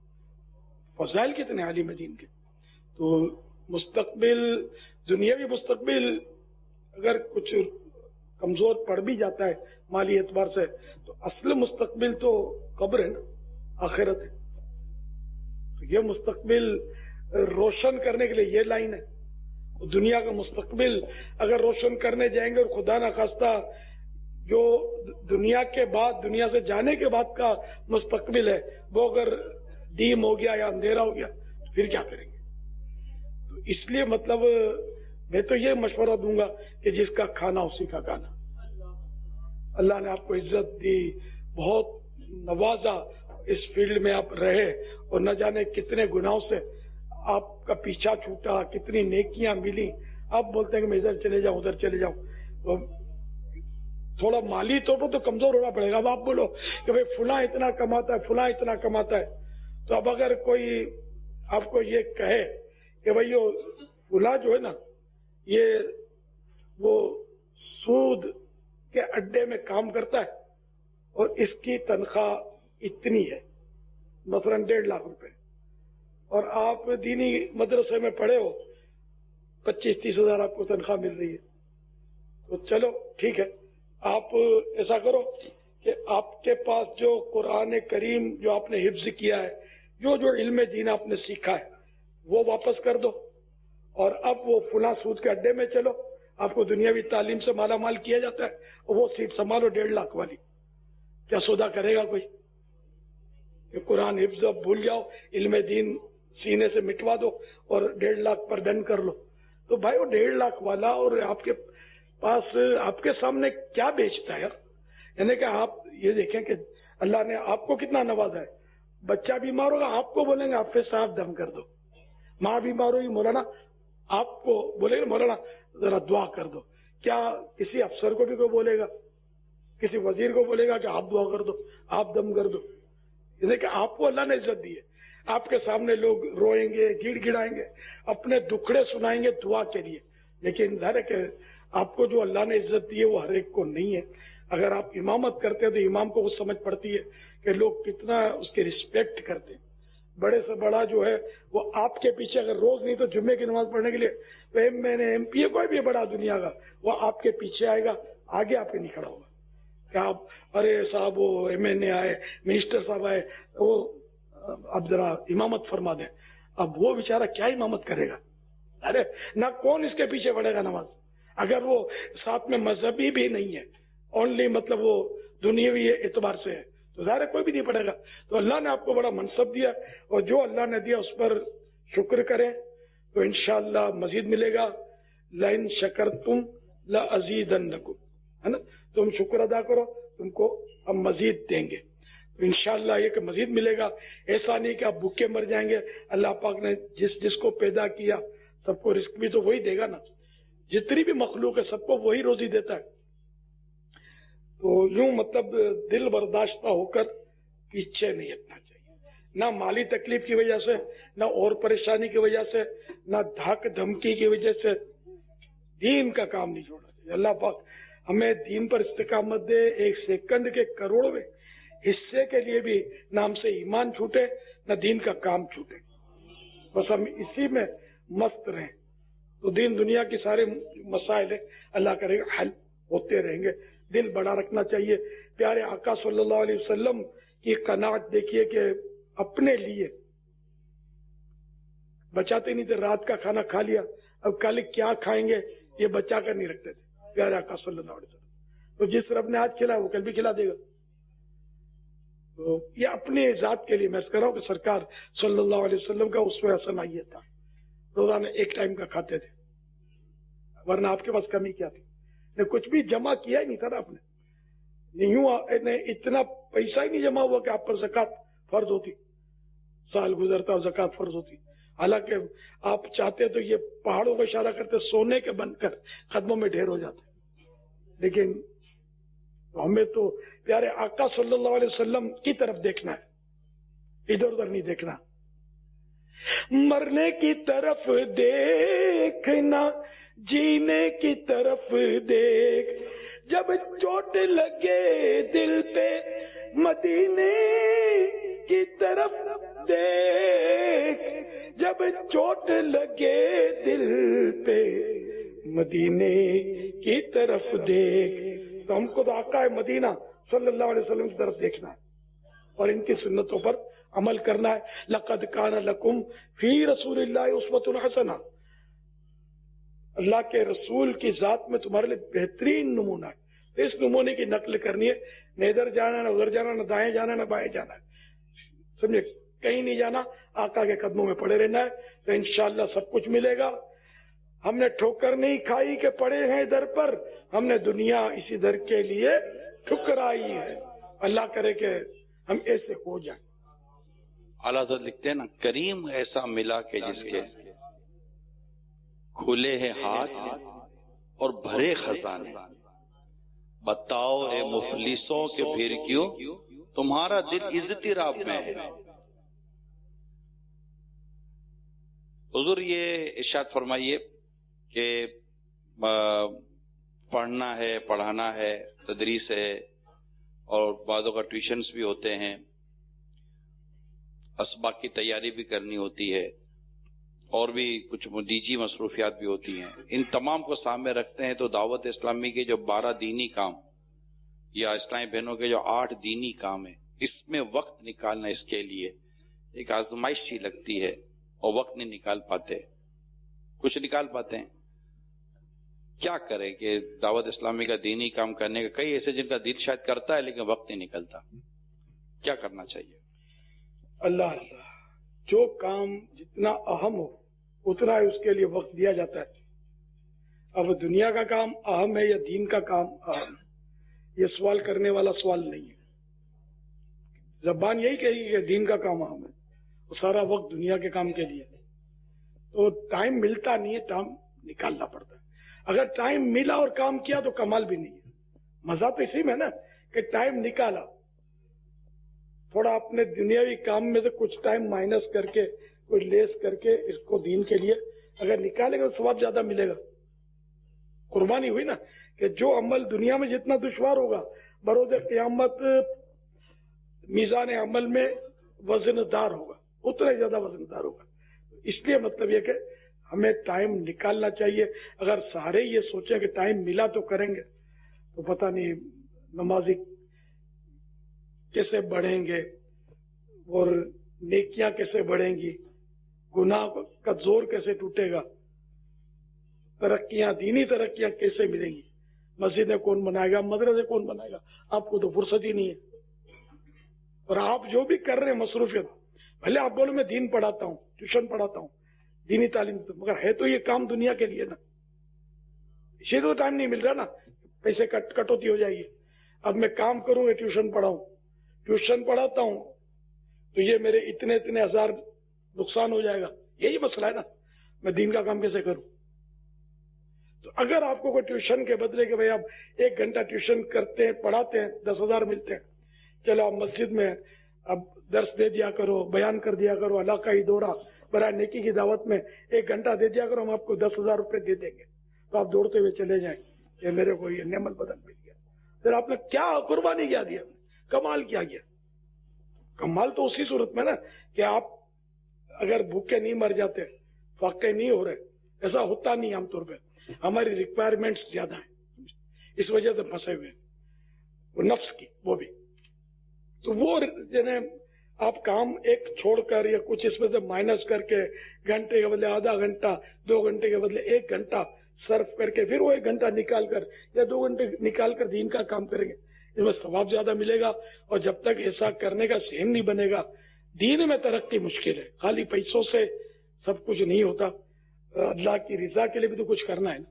فضائل کتنے عالم دین کے، تو مستقبل، دنیاوی مستقبل اگر کچھ کمزور پڑ بھی جاتا ہے مالی اعتبار سے، تو اصل مستقبل تو قبر ہے نا، آخرت ہے۔ تو یہ مستقبل روشن کرنے کے لیے یہ لائن ہے۔ دنیا کا مستقبل اگر روشن کرنے جائیں گے، اور خدا نہ خواستہ جو دنیا کے بعد، دنیا سے جانے کے بعد کا مستقبل ہے وہ اگر ڈیم ہو گیا یا اندھیرا ہو گیا تو پھر کیا کریں گے؟ تو اس لیے مطلب میں تو یہ مشورہ دوں گا کہ جس کا کھانا اسی کا گانا۔ اللہ نے آپ کو عزت دی، بہت نوازا، اس فیلڈ میں آپ رہے، اور نہ جانے کتنے گناہوں سے آپ کا پیچھا چھوٹا، کتنی نیکیاں ملی، آپ بولتے ہیں کہ میں ادھر چلے جاؤں ادھر چلے جاؤں، تو تھوڑا مالی طور پر تو کمزور ہونا پڑے گا۔ اب آپ بولو کہ بھائی فلاں اتنا کماتا ہے، فلاں اتنا کماتا ہے، تو اب اگر کوئی آپ کو یہ کہے کہ بھائی وہ فلاں جو ہے نا، یہ وہ سود کے اڈے میں کام کرتا ہے اور اس کی تنخواہ اتنی ہے، مثلا ڈیڑھ لاکھ روپے، اور آپ دینی مدرسے میں پڑھے ہو، پچیس تیس ہزار آپ کو تنخواہ مل رہی ہے، تو چلو ٹھیک ہے، آپ ایسا کرو کہ آپ کے پاس جو قرآن کریم جو آپ نے حفظ کیا ہے، جو جو علم دین آپ نے سیکھا ہے، وہ واپس کر دو، اور اب وہ فلاں سود کے اڈے میں چلو، آپ کو دنیاوی تعلیم سے مالا مال کیا جاتا ہے، اور وہ سیٹ سنبھالو ڈیڑھ لاکھ والی۔ کیا سودا کرے گا کوئی؟ کہ قرآن حفظ اب بھول جاؤ، علم دین سینے سے مٹوا دو اور ڈیڑھ لاکھ پر ڈن کر لو۔ تو بھائی وہ ڈیڑھ لاکھ والا اور آپ کے پاس آپ کے سامنے کیا بیچتا ہے؟ یعنی کہ آپ یہ دیکھیں کہ اللہ نے آپ کو کتنا نوازا ہے۔ بچہ بیمار ہوگا آپ کو بولیں گے آپ کے صاحب دم کر دو، ماں بیمار ہوگی مولانا آپ کو بولے گا مولانا ذرا دعا کر دو۔ کیا کسی افسر کو بھی کوئی بولے گا، کسی وزیر کو بولے گا کہ آپ دعا کر دو، آپ دم کر دو؟ یعنی کہ آپ کو اللہ نے عزت دی ہے، آپ کے سامنے لوگ روئیں گے، گڑ گڑائیں گے، اپنے دکھڑے سنائیں گے دعا کے لیے، لیکن ظاہر ہے کہ آپ کو جو اللہ نے عزت دی ہے وہ ہر ایک کو نہیں ہے. اگر آپ امامت کرتے ہیں تو امام کو کچھ سمجھ پڑتی ہے کہ لوگ کتنا اس کی رسپیکٹ کرتے ہیں. بڑے سے بڑا جو ہے وہ آپ کے پیچھے اگر روز نہیں تو جمعے کی نماز پڑھنے کے لیے تو M N A M P A کوئی بھی بڑا دنیا کا وہ آپ کے پیچھے آئے گا, آگے آپ کے نہیں کھڑا ہوگا کہ آپ ارے صاحب وہ ایم این اے آئے, منسٹر صاحب آئے, وہ اب ذرا امامت فرما دیں. اب وہ بیچارہ کیا امامت کرے گا؟ ارے نہ کون اس کے پیچھے پڑھے گا نماز اگر وہ ساتھ میں مذہبی بھی نہیں ہے, اونلی مطلب وہ دنیاوی اعتبار سے ہے تو ظاہر کوئی بھی نہیں پڑے گا. تو اللہ نے آپ کو بڑا منصب دیا اور جو اللہ نے دیا اس پر شکر کریں تو انشاءاللہ مزید ملے گا. لئن شکرتم لازیدنکم, ہے نا, تم شکر ادا کرو تم کو ہم مزید دیں گے. تو انشاءاللہ یہ کہ مزید ملے گا. ایسا نہیں کہ آپ بھوکے مر جائیں گے. اللہ پاک نے جس جس کو پیدا کیا سب کو رزق بھی تو وہی دے گا نا. جتنی بھی مخلوق ہے سب کو وہی روزی دیتا ہے. تو یوں مطلب دل برداشتہ ہو کر پیچھے نہیں ہٹنا چاہیے, نہ مالی تکلیف کی وجہ سے, نہ اور پریشانی کی وجہ سے, نہ دھاک دھمکی کی وجہ سے دین کا کام نہیں چھوڑنا چاہیے. اللہ پاک ہمیں دین پر استقامت دے. ایک سیکنڈ کے کروڑویں حصے کے لیے بھی نہ ہم سے ایمان چھوٹے نہ دین کا کام چھوٹے, بس ہم اسی میں مست رہیں تو دین دنیا کی سارے مسائل اللہ کرے گا حل ہوتے رہیں گے. دل بڑا رکھنا چاہیے. پیارے آقا صلی اللہ علیہ وسلم کی قناعت دیکھیے کہ اپنے لیے بچاتے نہیں تھے. رات کا کھانا کھا لیا, اب کل کیا کھائیں گے یہ بچا کر نہیں رکھتے تھے پیارے آقا صلی اللہ علیہ وسلم. تو جس رب نے آج کھلایا وہ کل بھی کھلا دے گا. تو یہ اپنی ذات کے لیے میں کہہ رہا ہوں کہ سرکار صلی اللہ علیہ وسلم کا اسوہ حسنہ یہ تھا, روزانہ ایک ٹائم کا کھاتے تھے, ورنہ آپ کے پاس کمی کیا تھی؟ نے کچھ بھی جمع کیا ہی نہیں تھا نا آپ نے. یوں اتنا پیسہ ہی نہیں جمع ہوا کہ آپ پر زکات فرض ہوتی, سال گزرتا اور زکات فرض ہوتی. حالانکہ آپ چاہتے تو یہ پہاڑوں کو اشارہ کرتے سونے کے بن کر قدموں میں ڈھیر ہو جاتے, لیکن ہمیں تو پیارے آقا صلی اللہ علیہ وسلم کی طرف دیکھنا ہے, ادھر ادھر نہیں دیکھنا. مرنے کی طرف دیکھنا جینے کی طرف دیکھ, جب چوٹ لگے دل پہ مدینے کی طرف دیکھ, جب چوٹ لگے دل پہ مدینے کی طرف دیکھ. تو ہم کو تو آقا مدینہ صلی اللہ علیہ وسلم کی طرف دیکھنا ہے اور ان کی سنتوں پر عمل کرنا ہے. لقد کان لکم فی رسول اللہ اسوۃ حسنہ, اللہ کے رسول کی ذات میں تمہارے لیے بہترین نمونہ ہے. اس نمونے کی نقل کرنی ہے, نہ ادھر جانا نہ ادھر جانا, نہ دائیں جانا نہ بائیں جانا ہے, سمجھے, کہیں نہیں جانا, آقا کے قدموں میں پڑے رہنا ہے. تو انشاءاللہ سب کچھ ملے گا. ہم نے ٹھوکر نہیں کھائی کہ پڑے ہیں در پر, ہم نے دنیا اسی در کے لیے ٹھکرائی ہے. اللہ کرے کہ ہم ایسے ہو جائیں.
اعلیٰ حضرت لکھتے ہیں نا, کریم ایسا ملا کہ جس کے کھلے ہیں ہاتھ اور بھرے خزانے, بتاؤ اے مفلسوں کے پھر کیوں تمہارا دل اضطراب میں ہے. حضور یہ ارشاد فرمائیے کہ پڑھنا ہے, پڑھانا ہے, تدریس ہے, اور بعضوں کا ٹیوشنز بھی ہوتے ہیں, اسباق کی تیاری بھی کرنی ہوتی ہے, اور بھی کچھ نجی مصروفیات بھی ہوتی ہیں. ان تمام کو سامنے رکھتے ہیں تو دعوت اسلامی کے جو بارہ دینی کام یا اسلامی بہنوں کے جو آٹھ دینی کام ہیں, اس میں وقت نکالنا اس کے لیے ایک آزمائش سی لگتی ہے, اور وقت نہیں نکال پاتے. کچھ نکال پاتے ہیں, کیا کریں کہ دعوت اسلامی کا دینی کام کرنے کا کئی ایسے جن کا دل شاید کرتا ہے لیکن وقت نہیں نکلتا. کیا کرنا چاہیے؟
اللہ اللہ, جو کام جتنا اہم ہو اتنا ہی اس کے لیے وقت دیا جاتا ہے. اب دنیا کا کام اہم ہے یا دین کا کام اہم ہے, یہ سوال کرنے والا سوال نہیں ہے. زبان یہی کہے گی کہ دین کا کام اہم ہے, وہ سارا وقت دنیا کے کام کے لیے. تو ٹائم ملتا نہیں ہے, ٹائم نکالنا پڑتا ہے. اگر ٹائم ملا اور کام کیا تو کمال بھی نہیں ہے. مزہ تو اسی میں نا کہ ٹائم نکالا, تھوڑا اپنے دنیاوی کام میں سے کچھ ٹائم مائنس کر کے کوئی لیس کر کے اس کو دین کے لیے اگر نکالے گا تو ثواب زیادہ ملے گا. कुर्बानी हुई ना कि जो अमल दुनिया में जितना दुश्वार होगा बरोज़ क़यामत मीज़ान अमल में वजनदार होगा, उतना ही ज्यादा वजनदार होगा। इसलिए मतलब ये कि हमें टाइम निकालना चाहिए। अगर सारे ये सोचे कि टाइम मिला तो करेंगे तो पता नहीं नमाजी कैसे बढ़ेंगे और नेकियां कैसे बढ़ेंगी, गुनाह का जोर कैसे टूटेगा, तरक्कियां दीनी तरक्कियां कैसे मिलेंगी, मस्जिदें कौन बनाएगा, मदरसे कौन बनाएगा, आपको तो फुर्सत ही नहीं है। और आप जो भी कर रहे हैं मसरूफियत, भले आप बोलो मैं दीन पढ़ाता हूँ, ट्यूशन पढ़ाता हूँ, दीनी तालीम, मगर है तो ये काम दुनिया के लिए ना, इसे तो टाइम नहीं मिल रहा ना, पैसे कट कटौती हो जाएगी। अब मैं काम करूँ, ट्यूशन पढ़ाऊं, ट्यूशन पढ़ाता हूँ तो ये मेरे इतने इतने हजार नुकसान हो जाएगा, यही मसला है ना, मैं दीन का काम कैसे करूं। तो अगर आपको कोई ट्यूशन के बदले के भाई आप एक घंटा ट्यूशन करते हैं, पढ़ाते हैं, दस हजार मिलते हैं, चलो आप मस्जिद में अब दर्स दे दिया करो, बयान कर दिया करो, अल्लाह का ही दौरा बराए नेकी की दावत में एक घंटा दे दिया करो, हम आपको दस हजार रुपए दे देंगे, तो आप दौड़ते हुए चले जाएं कि मेरे को ये नेमत बदल मिल गया। फिर आपने क्या कुर्बानी क्या दिया, कमाल क्या किया। कमाल तो उसी सूरत में ना कि आप अगर भूखे नहीं मर जाते, फाके नहीं हो रहे, ऐसा होता नहीं आमतौर पे, हमारी रिक्वायरमेंट्स ज्यादा है, इस वजह से फंसे हुए वो नफ्स की, वो भी तो वो जने आप काम एक छोड़कर या कुछ इसमें से माइनस करके घंटे के बदले आधा घंटा, दो घंटे के बदले एक घंटा सर्फ करके फिर वो एक घंटा निकाल कर या दो घंटे निकाल कर दीन का काम करेंगे, इसमें सवाब ज्यादा मिलेगा। और जब तक ऐसा करने का सहन नहीं बनेगा, दीन में तरक्की मुश्किल है। खाली पैसों से सब कुछ नहीं होता, अल्लाह की रिजा के लिए भी तो कुछ करना है ना,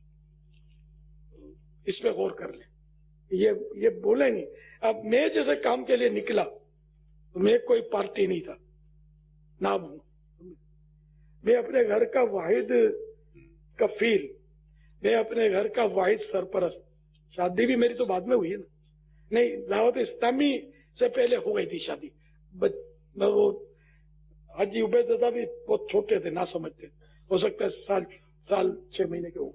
इस पे गौर कर ले। ये ये बोले नहीं। अब मैं जैसे काम के लिए निकला तो मैं कोई पार्टी नहीं था, ना हूं, मैं अपने घर का वाहिद कफील, मैं अपने घर का वाहिद सरपरस्त। शादी भी मेरी तो बाद में हुई है ना, नहीं दावत इस्लामी से पहले हो गई थी शादी। वो हाजी उबैदा भी बहुत छोटे थे, ना समझते, हो सकता है साल साल छह महीने के हो,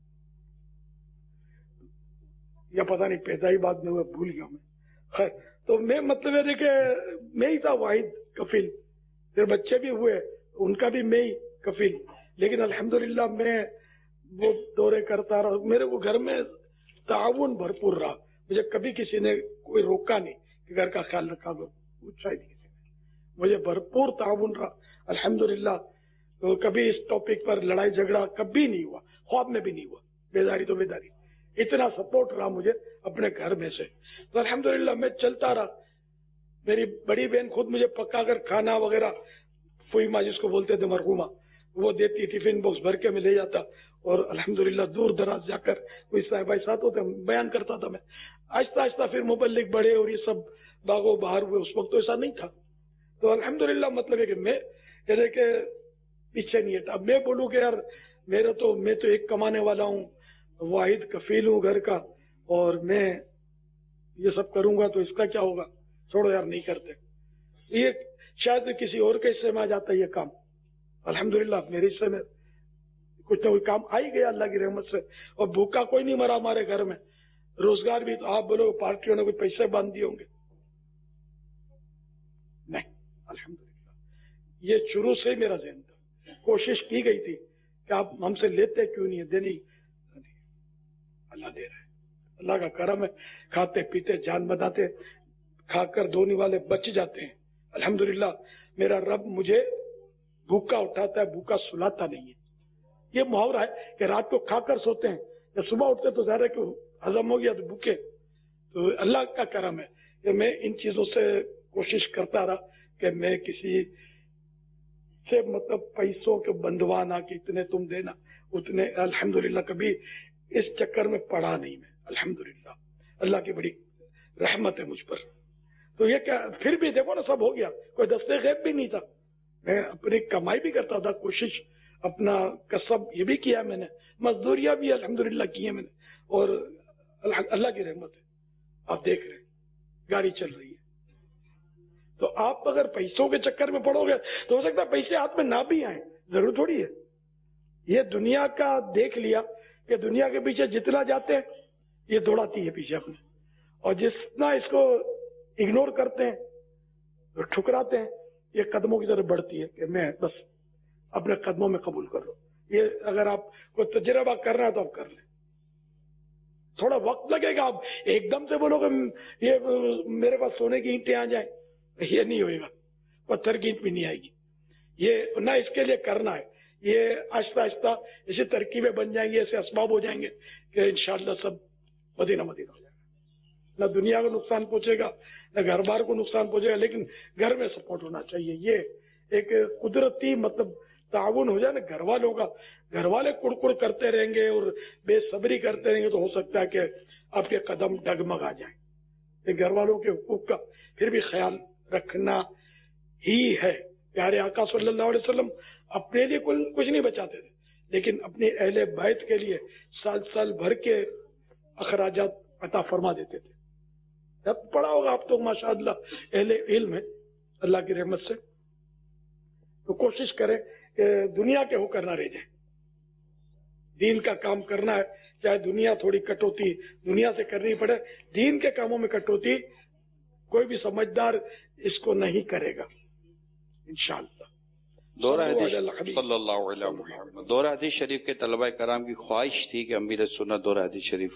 या पता नहीं पैदा ही बाद में हुआ, भूल गया मैं। खैर, तो मैं मतलब है कि मैं ही था वाहिद कफील, फिर बच्चे भी हुए, उनका भी मैं ही कफील। लेकिन अल्हम्दुलिल्लाह मैं वो दौरे करता रहा, मेरे को घर में ताउन भरपूर रहा, मुझे कभी किसी ने कोई रोका नहीं कि घर का ख्याल रखा करो, पूछा ही नहीं किसी ने, मुझे भरपूर ताउन रहा अल्हम्दुलिल्लाह। तो कभी इस टॉपिक पर लड़ाई झगड़ा कभी नहीं हुआ, ख्वाब में भी नहीं हुआ, बेदारी तो बेदारी, इतना सपोर्ट रहा मुझे अपने घर में से। तो अल्हम्दुलिल्लाह मैं चलता रहा। मेरी बड़ी बहन खुद मुझे पका कर खाना वगैरह, फुई माँ जिसको बोलते थे मरहुमा, वो देती, टिफिन बॉक्स भर के मैं ले जाता, और अल्हम्दुलिल्लाह दूर दराज जाकर कोई साहिबाई साथ होते, बयान करता था मैं। आहिस्ता आहिस्ता फिर मुबल्लिग बढ़े और ये सब बागो बाहर हुए, उस वक्त तो ऐसा नहीं था। तो अल्हम्दुलिल्लाह मतलब है कि मैं जैसे कि पीछे नहीं हटा। अब मैं बोलूँ कि यार मेरा तो, मैं तो एक कमाने वाला हूँ, वाहिद कफील हूँ घर का, और मैं ये सब करूंगा तो इसका क्या होगा, छोड़ो यार नहीं करते। ये शायद किसी और के हिस्से में आ जाता है ये काम, अल्हम्दुलिल्लाह मेरे हिस्से में कुछ ना कुछ काम आ ही गया अल्लाह की रहमत से। और भूखा कोई नहीं मरा हमारे घर में, रोजगार भी तो आप बोलो पार्टियों ने कोई पैसे बांध दिए होंगे, नहीं अल्हम्दुलिल्लाह। ये शुरू से मेरा ज़हन था, कोशिश की गई थी कि आप हमसे लेते क्यों नहीं है, देनी अल्लाह दे रहा है, अल्लाह का करम है। खाते पीते जान बताते, खाकर धोने वाले बच जाते हैं अल्हम्दुलिल्लाह। मेरा रब मुझे भूखा उठाता है, भूखा सुलाता नहीं है। ये मुहावरा है कि रात को खाकर सोते हैं, जब सुबह उठते तो ज़ाहिर है कि हजम हो गया तो भूखे। तो अल्लाह का करम है कि मैं इन चीजों से कोशिश करता रहा कि मैं किसी से मतलब पैसों के बंधवाना कि इतने तुम देना उतने, अल्हम्दुलिल्लाह कभी इस चक्कर में पड़ा नहीं मैं, अल्हम्दुलिल्लाह अल्लाह की बड़ी रहमत है मुझ पर। तो ये क्या, फिर भी देखो ना सब हो गया, कोई दस्ते गैब भी नहीं था, मैं अपनी कमाई भी करता था, कोशिश अपना कसब ये भी किया मैंने, मजदूरियां भी अल्हम्दुलिल्लाह की है मैंने, और अल्लाह की रहमत है आप देख रहे गाड़ी चल रही है। तो आप अगर पैसों के चक्कर में पड़ोगे तो हो सकता है पैसे हाथ में ना भी आए, जरूर थोड़ी है। ये दुनिया का देख लिया کہ دنیا کے پیچھے جتنا جاتے ہیں یہ دوڑاتی ہے پیچھے اپنے, اور جتنا اس کو اگنور کرتے ہیں تو ٹھکراتے ہیں, یہ قدموں کی طرف بڑھتی ہے کہ میں بس اپنے قدموں میں قبول کر لوں. یہ اگر آپ کو تجربہ کرنا ہے تو آپ کر لیں, تھوڑا وقت لگے گا. آپ ایک دم سے بولو کہ یہ میرے پاس سونے کی اینٹیں آ جائیں, یہ نہیں ہوئے گا, پتھر کی اینٹ بھی نہیں آئے گی. یہ نہ اس کے لیے کرنا ہے, یہ آہستہ آہستہ ایسی ترکیبیں بن جائیں گی, ایسے اسباب ہو جائیں گے کہ انشاءاللہ سب مدینہ مدینہ ہو جائے گا. نہ دنیا کو نقصان پہنچے گا نہ گھر بار کو نقصان پہنچے گا, لیکن گھر میں سپورٹ ہونا چاہیے. یہ ایک قدرتی مطلب تعاون ہو جائے نا گھر والوں کا. گھر والے کڑکڑ کرتے رہیں گے اور بے صبری کرتے رہیں گے تو ہو سکتا ہے کہ آپ کے قدم ڈگمگا جائیں. یہ گھر والوں کے حقوق کا پھر بھی خیال رکھنا ہی ہے. پیارے آقا صلی اللہ علیہ وسلم اپنے لیے کچھ نہیں بچاتے تھے, لیکن اپنے اہل بیت کے لیے سال سال بھر کے اخراجات عطا فرما دیتے تھے. جب پڑھا ہوگا آپ تو ماشاءاللہ اہل علم ہے اللہ کی رحمت سے, تو کوشش کریں کہ دنیا کے ہو کر نہ رہ جائیں. دین کا کام کرنا ہے, چاہے دنیا تھوڑی کٹوتی دنیا سے کرنی پڑے, دین کے کاموں میں کٹوتی کوئی بھی سمجھدار اس کو نہیں کرے گا انشاءاللہ.
دورہ حدیث صلی اللہ علیہ وسلم. دورہ حدیث شریف کے طلبہ کرام کی خواہش تھی کہ امیر سنت دورہ حدیث شریف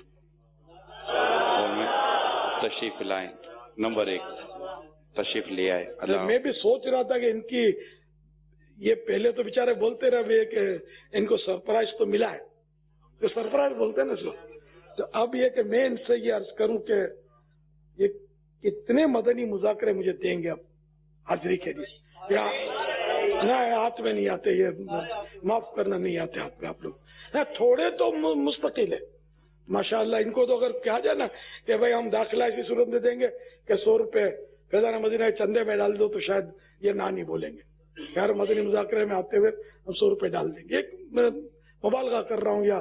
میں تشریف لائیں. نمبر ایک تشریف لے آئے.
میں بھی سوچ رہا تھا کہ ان کی یہ پہلے تو بیچارے بولتے رہے کہ ان کو سرپرائز تو ملا ہے, تو سرپرائز بولتے ہیں نا اس کو. تو اب یہ کہ میں ان سے یہ عرض کروں کہ یہ کتنے مدنی مذاکرے مجھے دیں گے اب حاضری کے لیے, یا نہ ہاتھ میں نہیں آتے, یہ معاف کرنا نہیں آتے ہاتھ میں آپ لوگ. تھوڑے تو مستقل ہے ماشاءاللہ. ان کو تو اگر کہا جائے نا کہ بھائی ہم داخلہ اسی صورت میں دیں گے کہ سو روپے فیضان مدینہ چندے میں ڈال دو, تو شاید یہ نہ نہیں بولیں گے. یار مدنی مذاکرے میں آتے ہوئے ہم سو روپے ڈال دیں گے. میں مبالغہ کر رہا ہوں یا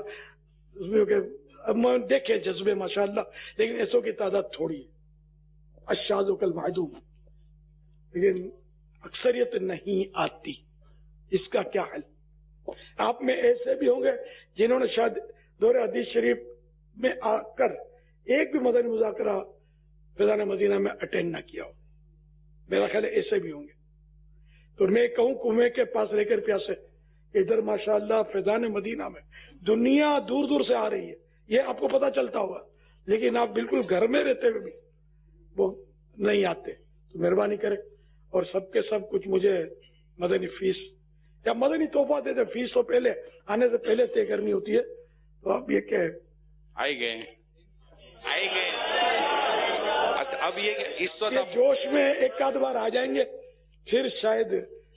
دیکھیں جذبے ماشاءاللہ, لیکن ایسوں کی تعداد تھوڑی ہے. الشاذ کالمعدوم, لیکن اکثریت نہیں آتی. اس کا کیا حل؟ آپ میں ایسے بھی ہوں گے جنہوں نے شاید دورہ حدیث شریف میں آ کر ایک بھی مدنی مذاکرہ فیضان مدینہ میں اٹینڈ نہ کیا ہو. میرا خیال ہے ایسے بھی ہوں گے. تو میں کہوں کنویں کے پاس رہ کر پیاسے, ادھر ماشاءاللہ فیضان مدینہ میں دنیا دور دور سے آ رہی ہے, یہ آپ کو پتا چلتا ہوگا, لیکن آپ بالکل گھر میں رہتے ہوئے بھی وہ نہیں آتے. تو مہربانی کریں اور سب کے سب کچھ مجھے مدنی فیس یا مدنی تحفہ دے دیں. فیس تو پہلے آنے سے پہلے طے کرنی ہوتی ہے. تو آپ یہ کہ
آئی گئے آئی گئے اب یہ کہ اس وقت
جوش میں ایک آدھ بار آ جائیں گے, پھر شاید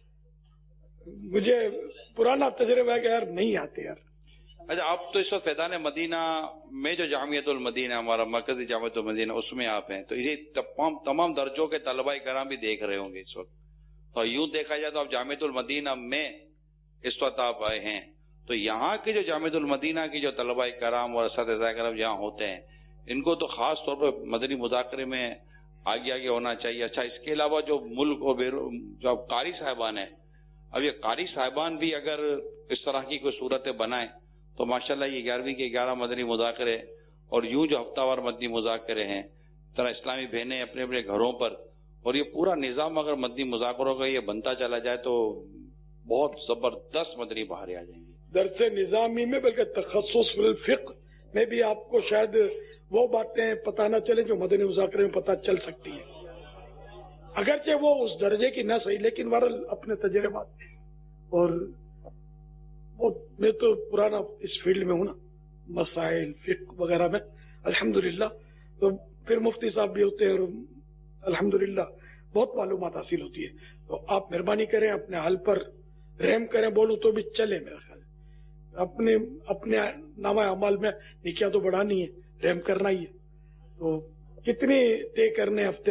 مجھے پرانا تجربہ ہے کہ یار نہیں آتے یار.
اچھا, آپ تو اس وقت فیضان مدینہ میں جو جامعۃ المدینہ ہمارا مرکزی جامعۃ المدینہ اس میں آپ ہیں, تو یہ تمام تمام درجوں کے طلباء کرام بھی دیکھ رہے ہوں گے اس وقت. تو یوں دیکھا جائے تو آپ جامعۃ المدینہ میں اس وقت آپ آئے ہیں, تو یہاں کی جو جامعۃ المدینہ کی جو طلباء کرام اور اساتذہ کرام یہاں ہوتے ہیں, ان کو تو خاص طور پر مدنی مذاکرے میں آگے آگے ہونا چاہیے. اچھا, اس کے علاوہ جو ملک اور جو قاری صاحبان ہیں, اب یہ قاری صاحبان بھی اگر اس طرح کی کوئی صورتیں بنائیں تو ماشاءاللہ یہ گیارہویں کے گیارہ مدنی مذاکرے اور یوں جو ہفتہ وار مدنی مذاکرے ہیں, طرح اسلامی بہنیں اپنے اپنے گھروں پر, اور یہ پورا نظام اگر مدنی مذاکروں کا یہ بنتا چلا جائے تو بہت زبردست مدنی بہاریں آ جائیں گی.
درس نظامی میں بلکہ تخصص فی الفقہ میں بھی آپ کو شاید وہ باتیں پتہ نہ چلے جو مدنی مذاکرے میں پتہ چل سکتی ہیں, اگرچہ وہ اس درجے کی نہ صحیح, لیکن بہرحال اپنے تجربات. اور وہ میں تو پرانا اس فیلڈ میں ہوں نا, مسائل فقہ وغیرہ میں الحمدللہ. تو پھر مفتی صاحب بھی ہوتے ہیں اور الحمدللہ بہت معلومات حاصل ہوتی ہے. تو آپ مہربانی کریں, اپنے حل پر رحم کریں. بولوں تو بھی چلے, میرا خیال اپنے اپنے نامہ اعمال میں نیکیاں تو بڑھانی ہے, رحم کرنا ہی ہے. تو کتنی طے کرنے ہفتے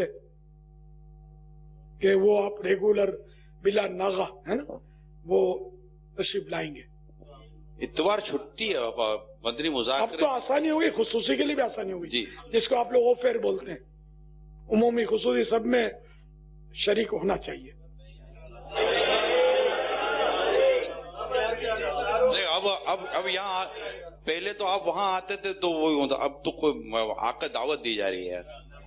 کہ وہ آپ ریگولر بلا ناغہ ہے نا وہ تشریف لائیں گے.
اتوار چھٹی ہے مدنی مذاکرے.
اب تو آسانی ہوگی, خصوصی کے لیے بھی آسانی ہوگی
جی,
جس کو آپ لوگ آفر بولتے ہیں. عمومی خصوصی سب میں شریک ہونا چاہیے.
اب اب اب یہاں پہلے تو آپ وہاں آتے تھے تو وہی ہوتا, اب تو کوئی آ کر دعوت دی جا رہی ہے.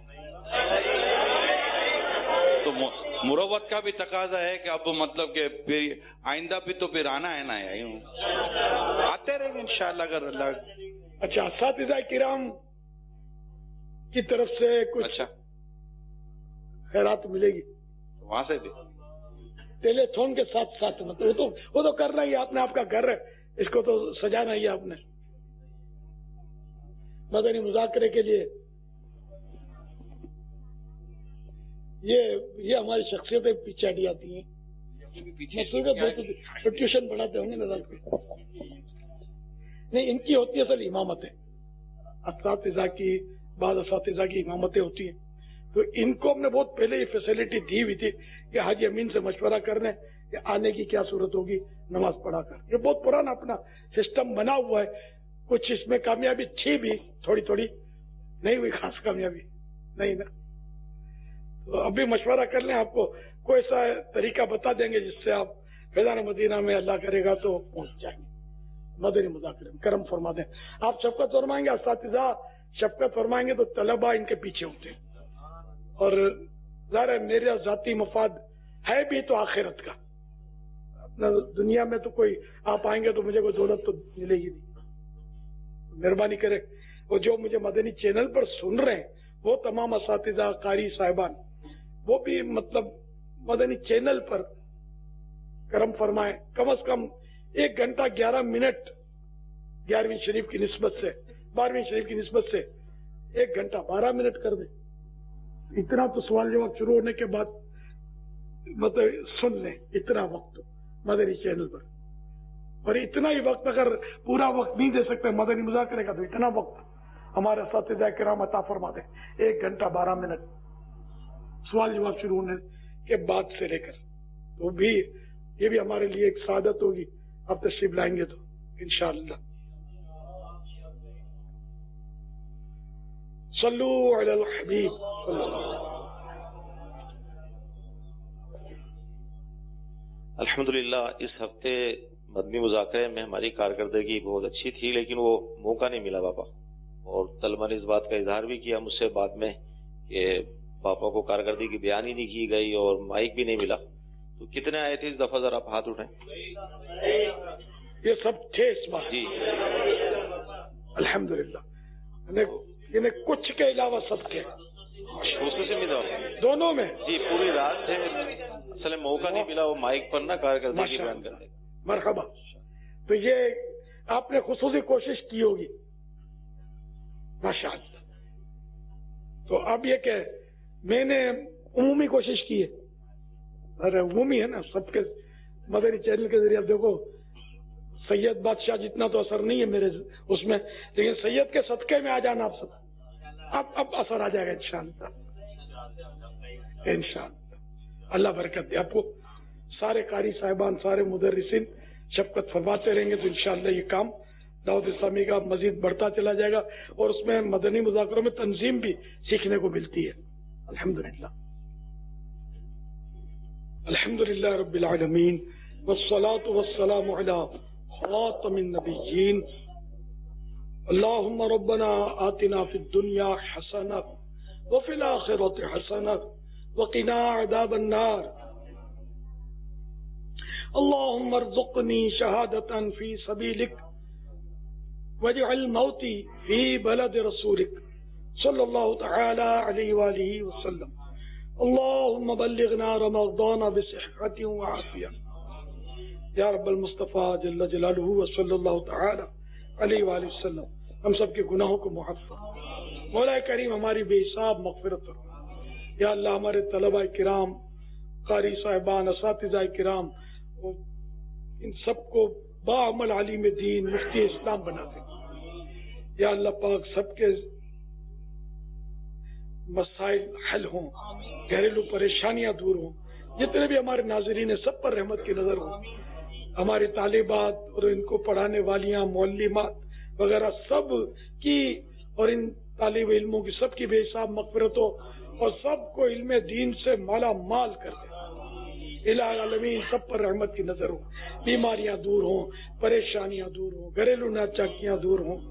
تو مروت کا بھی تقاضا ہے کہ اب مطلب کہ پھر آئندہ بھی تو پھر آنا ہے نا, یوں آتے رہیں گے انشاءاللہ اگر اللہ.
اچھا, اساتذہ کرام کی طرف سے کچھ
اچھا
خیرات ملے گی
وہاں سے بھی
ٹیلی تھون کے ساتھ ساتھ, مطلب وہ تو وہ تو کرنا ہی, آپ نے آپ کا گھر ہے, اس کو تو سجانا ہی آپ نے. مدنی مذاکرے کے لیے یہ یہ ہماری شخصیتیں پیچھے ہٹی آتی ہیں. ٹیوشن پڑھاتے ہوں گے نا رات کو, نہیں ان کی ہوتی ہے اصل امامتیں, اساتذہ کی بعض اساتذہ کی امامتیں ہوتی ہیں. تو ان کو ہم نے بہت پہلے یہ فیسلٹی دی ہوئی تھی کہ حاجی امین سے مشورہ کرنے کہ آنے کی کیا صورت ہوگی نماز پڑھا کر. یہ بہت پرانا اپنا سسٹم بنا ہوا ہے. کچھ اس میں کامیابی تھی بھی, تھوڑی تھوڑی نہیں ہوئی خاص کامیابی نہیں نا. تو ابھی مشورہ کر لیں, آپ کو کوئی ایسا طریقہ بتا دیں گے جس سے آپ فیضان مدینہ میں اللہ کرے گا تو پہنچ جائیں گے. مدنی مذاکرے میں کرم فرما دیں. آپ شفقت فرمائیں گے, اساتذہ شفقت فرمائیں گے تو طلباء ان کے پیچھے ہوتے ہیں. اور ظاہر ہے میرا ذاتی مفاد ہے بھی تو آخرت کا. اپنا دنیا میں تو کوئی آپ آئیں گے تو مجھے کوئی دولت تو ملے گی نہیں. مہربانی کرے وہ جو مجھے مدنی چینل پر سن رہے ہیں وہ تمام اساتذہ قاری صاحبان, وہ بھی مطلب مدنی چینل پر کرم فرمائیں. کم از کم ایک گھنٹہ گیارہ منٹ گیارہویں شریف کی نسبت سے, بارہویں شریف کی نسبت سے ایک گھنٹہ بارہ منٹ کر دیں. اتنا تو سوال جواب شروع ہونے کے بعد مطلب سن لیں, اتنا وقت مدنی چینل پر. اور اتنا ہی وقت اگر پورا وقت نہیں دے سکتے مدنی مذاکرے کا تو اتنا وقت ہمارے اساتذہ کرام عطا فرما دیں, ایک گھنٹہ بارہ منٹ سوال جواب شروع ہونے کے بعد سے لے کر. تو بھی یہ بھی ہمارے لیے ایک سعادت ہوگی, آپ تشریف لائیں گے تو انشاءاللہ. صلو علی الحبیب صلی اللہ علیہ وسلم.
الحمدللہ اس ہفتے مدنی مذاکرے میں ہماری کارکردگی بہت اچھی تھی, لیکن وہ موقع نہیں ملا پاپا. اور طلبہ نے اس بات کا اظہار بھی کیا مجھ سے بعد میں کہ پاپا کو کارکردگی کی بیان ہی نہیں کی گئی اور مائک بھی نہیں ملا. تو کتنے آئے تھے اس دفعہ, ذرا آپ ہاتھ اٹھائیں.
یہ سب تھے اس بار
جی
الحمدللہ, یعنی کچھ کے علاوہ سب کے
خصوصی مزاج
دونوں میں
جی پوری رات تھے. اصل موقع نہیں ملا وہ مائک پر نا کارکردگی بیان کرنے.
مرحبا. تو یہ آپ نے خصوصی کوشش کی ہوگی ماشاء اللہ. تو اب یہ کہ میں نے عمومی کوشش کی ہے, ارے عمومی ہے نا سب کے مدنی چینل کے ذریعے. اب دیکھو سید بادشاہ جتنا تو اثر نہیں ہے میرے اس میں, لیکن سید کے صدقے میں آ جانا آپ سب, اب اب اثر آ جائے گا انشاءاللہ انشاءاللہ. اللہ برکت دے آپ کو. سارے قاری صاحبان سارے مدرسین شفقت فرماتے رہیں گے تو انشاءاللہ یہ کام دعوت اسلامی کا مزید بڑھتا چلا جائے گا. اور اس میں مدنی مذاکروں میں تنظیم بھی سیکھنے کو ملتی ہے. الحمدللہ الحمدللہ رب العالمین والصلاة والسلام علی خاتم النبیین. اللہم ربنا آتنا فی الدنیا حسنہ وفی الآخرۃ حسنہ وقنا عذاب النار. اللہم ارزقنی شہادۃ فی سبیلک واجعل موتی فی بلد رسولک صلی اللہ تعالی علیہ وآلہ وسلم. اللہم بلغنا رمضان بصحت وعافیہ یا رب المصطفیٰ جل جلالہ وصلی اللہ تعالی علیہ وآلہ وسلم. ہم سب کے گناہوں کو معاف فرما. مولا کریم ہماری بے حساب مغفرت فرما. یا اللہ ہمارے طلباء کرام قاری صاحبان اساتذہ کرام ان سب کو باعمل عالم دین مفتی اسلام بنا دے. یا اللہ پاک سب کے مسائل حل ہوں, گھریلو پریشانیاں دور ہوں. جتنے بھی ہمارے ناظرین ہیں سب پر رحمت کی نظر ہو. ہماری طالبات اور ان کو پڑھانے والیاں معلمات وغیرہ سب کی اور ان طالب علموں کی سب کی بے حساب مغفرت ہو اور سب کو علم دین سے مالا مال کر دے. الہ العالمین سب پر رحمت کی نظر ہو، بیماریاں دور ہوں، پریشانیاں دور ہوں، گھریلو ناچاکیاں دور ہوں۔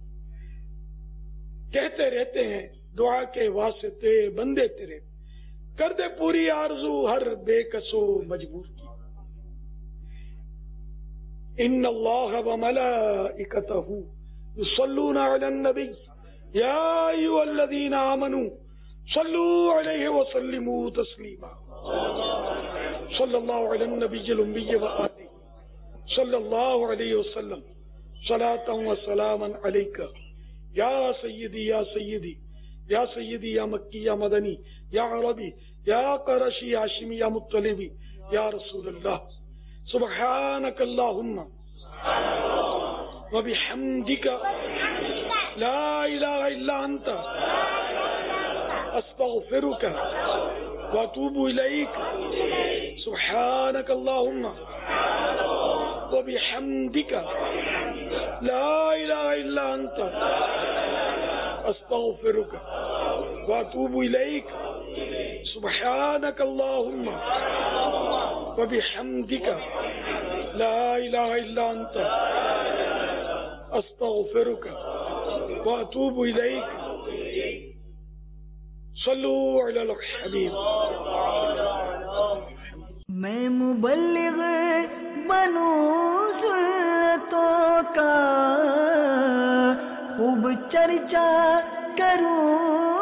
کہتے رہتے ہیں دعا کے واسطے بندے تیرے، کر دے پوری آرزو ہر بے کسو مجبور کی۔ ان اللہ وملائکتہ یصلون علی النبی یا ایھا الذین آمنوا صلوا علیہ وسلموا تسلیما۔ صلی اللہ علی النبی الامی وآلہ صلی اللہ علیہ وسلم صلاۃ و سلاما علیک یا سیدی یا سیدی یا سیدی یا مکی یا مدنی یا عربی یا قرشی یا ہاشمی یا مطلبی یا رسول اللہ۔ سبحانک اللہم وبحمدک لا الہ الا انت استغفرک واتوب الیک۔ سبحانک اللہم وبحمدک لا الہ الا انت استغفرک واتوب الیک۔ سبحانک اللہم وبحمدک لا الہ الا انت استغفرک واتوب الیک۔ صلو علی الحبیب۔
میں مبلغ بنوں سنتوں کا، خوب چرچا کروں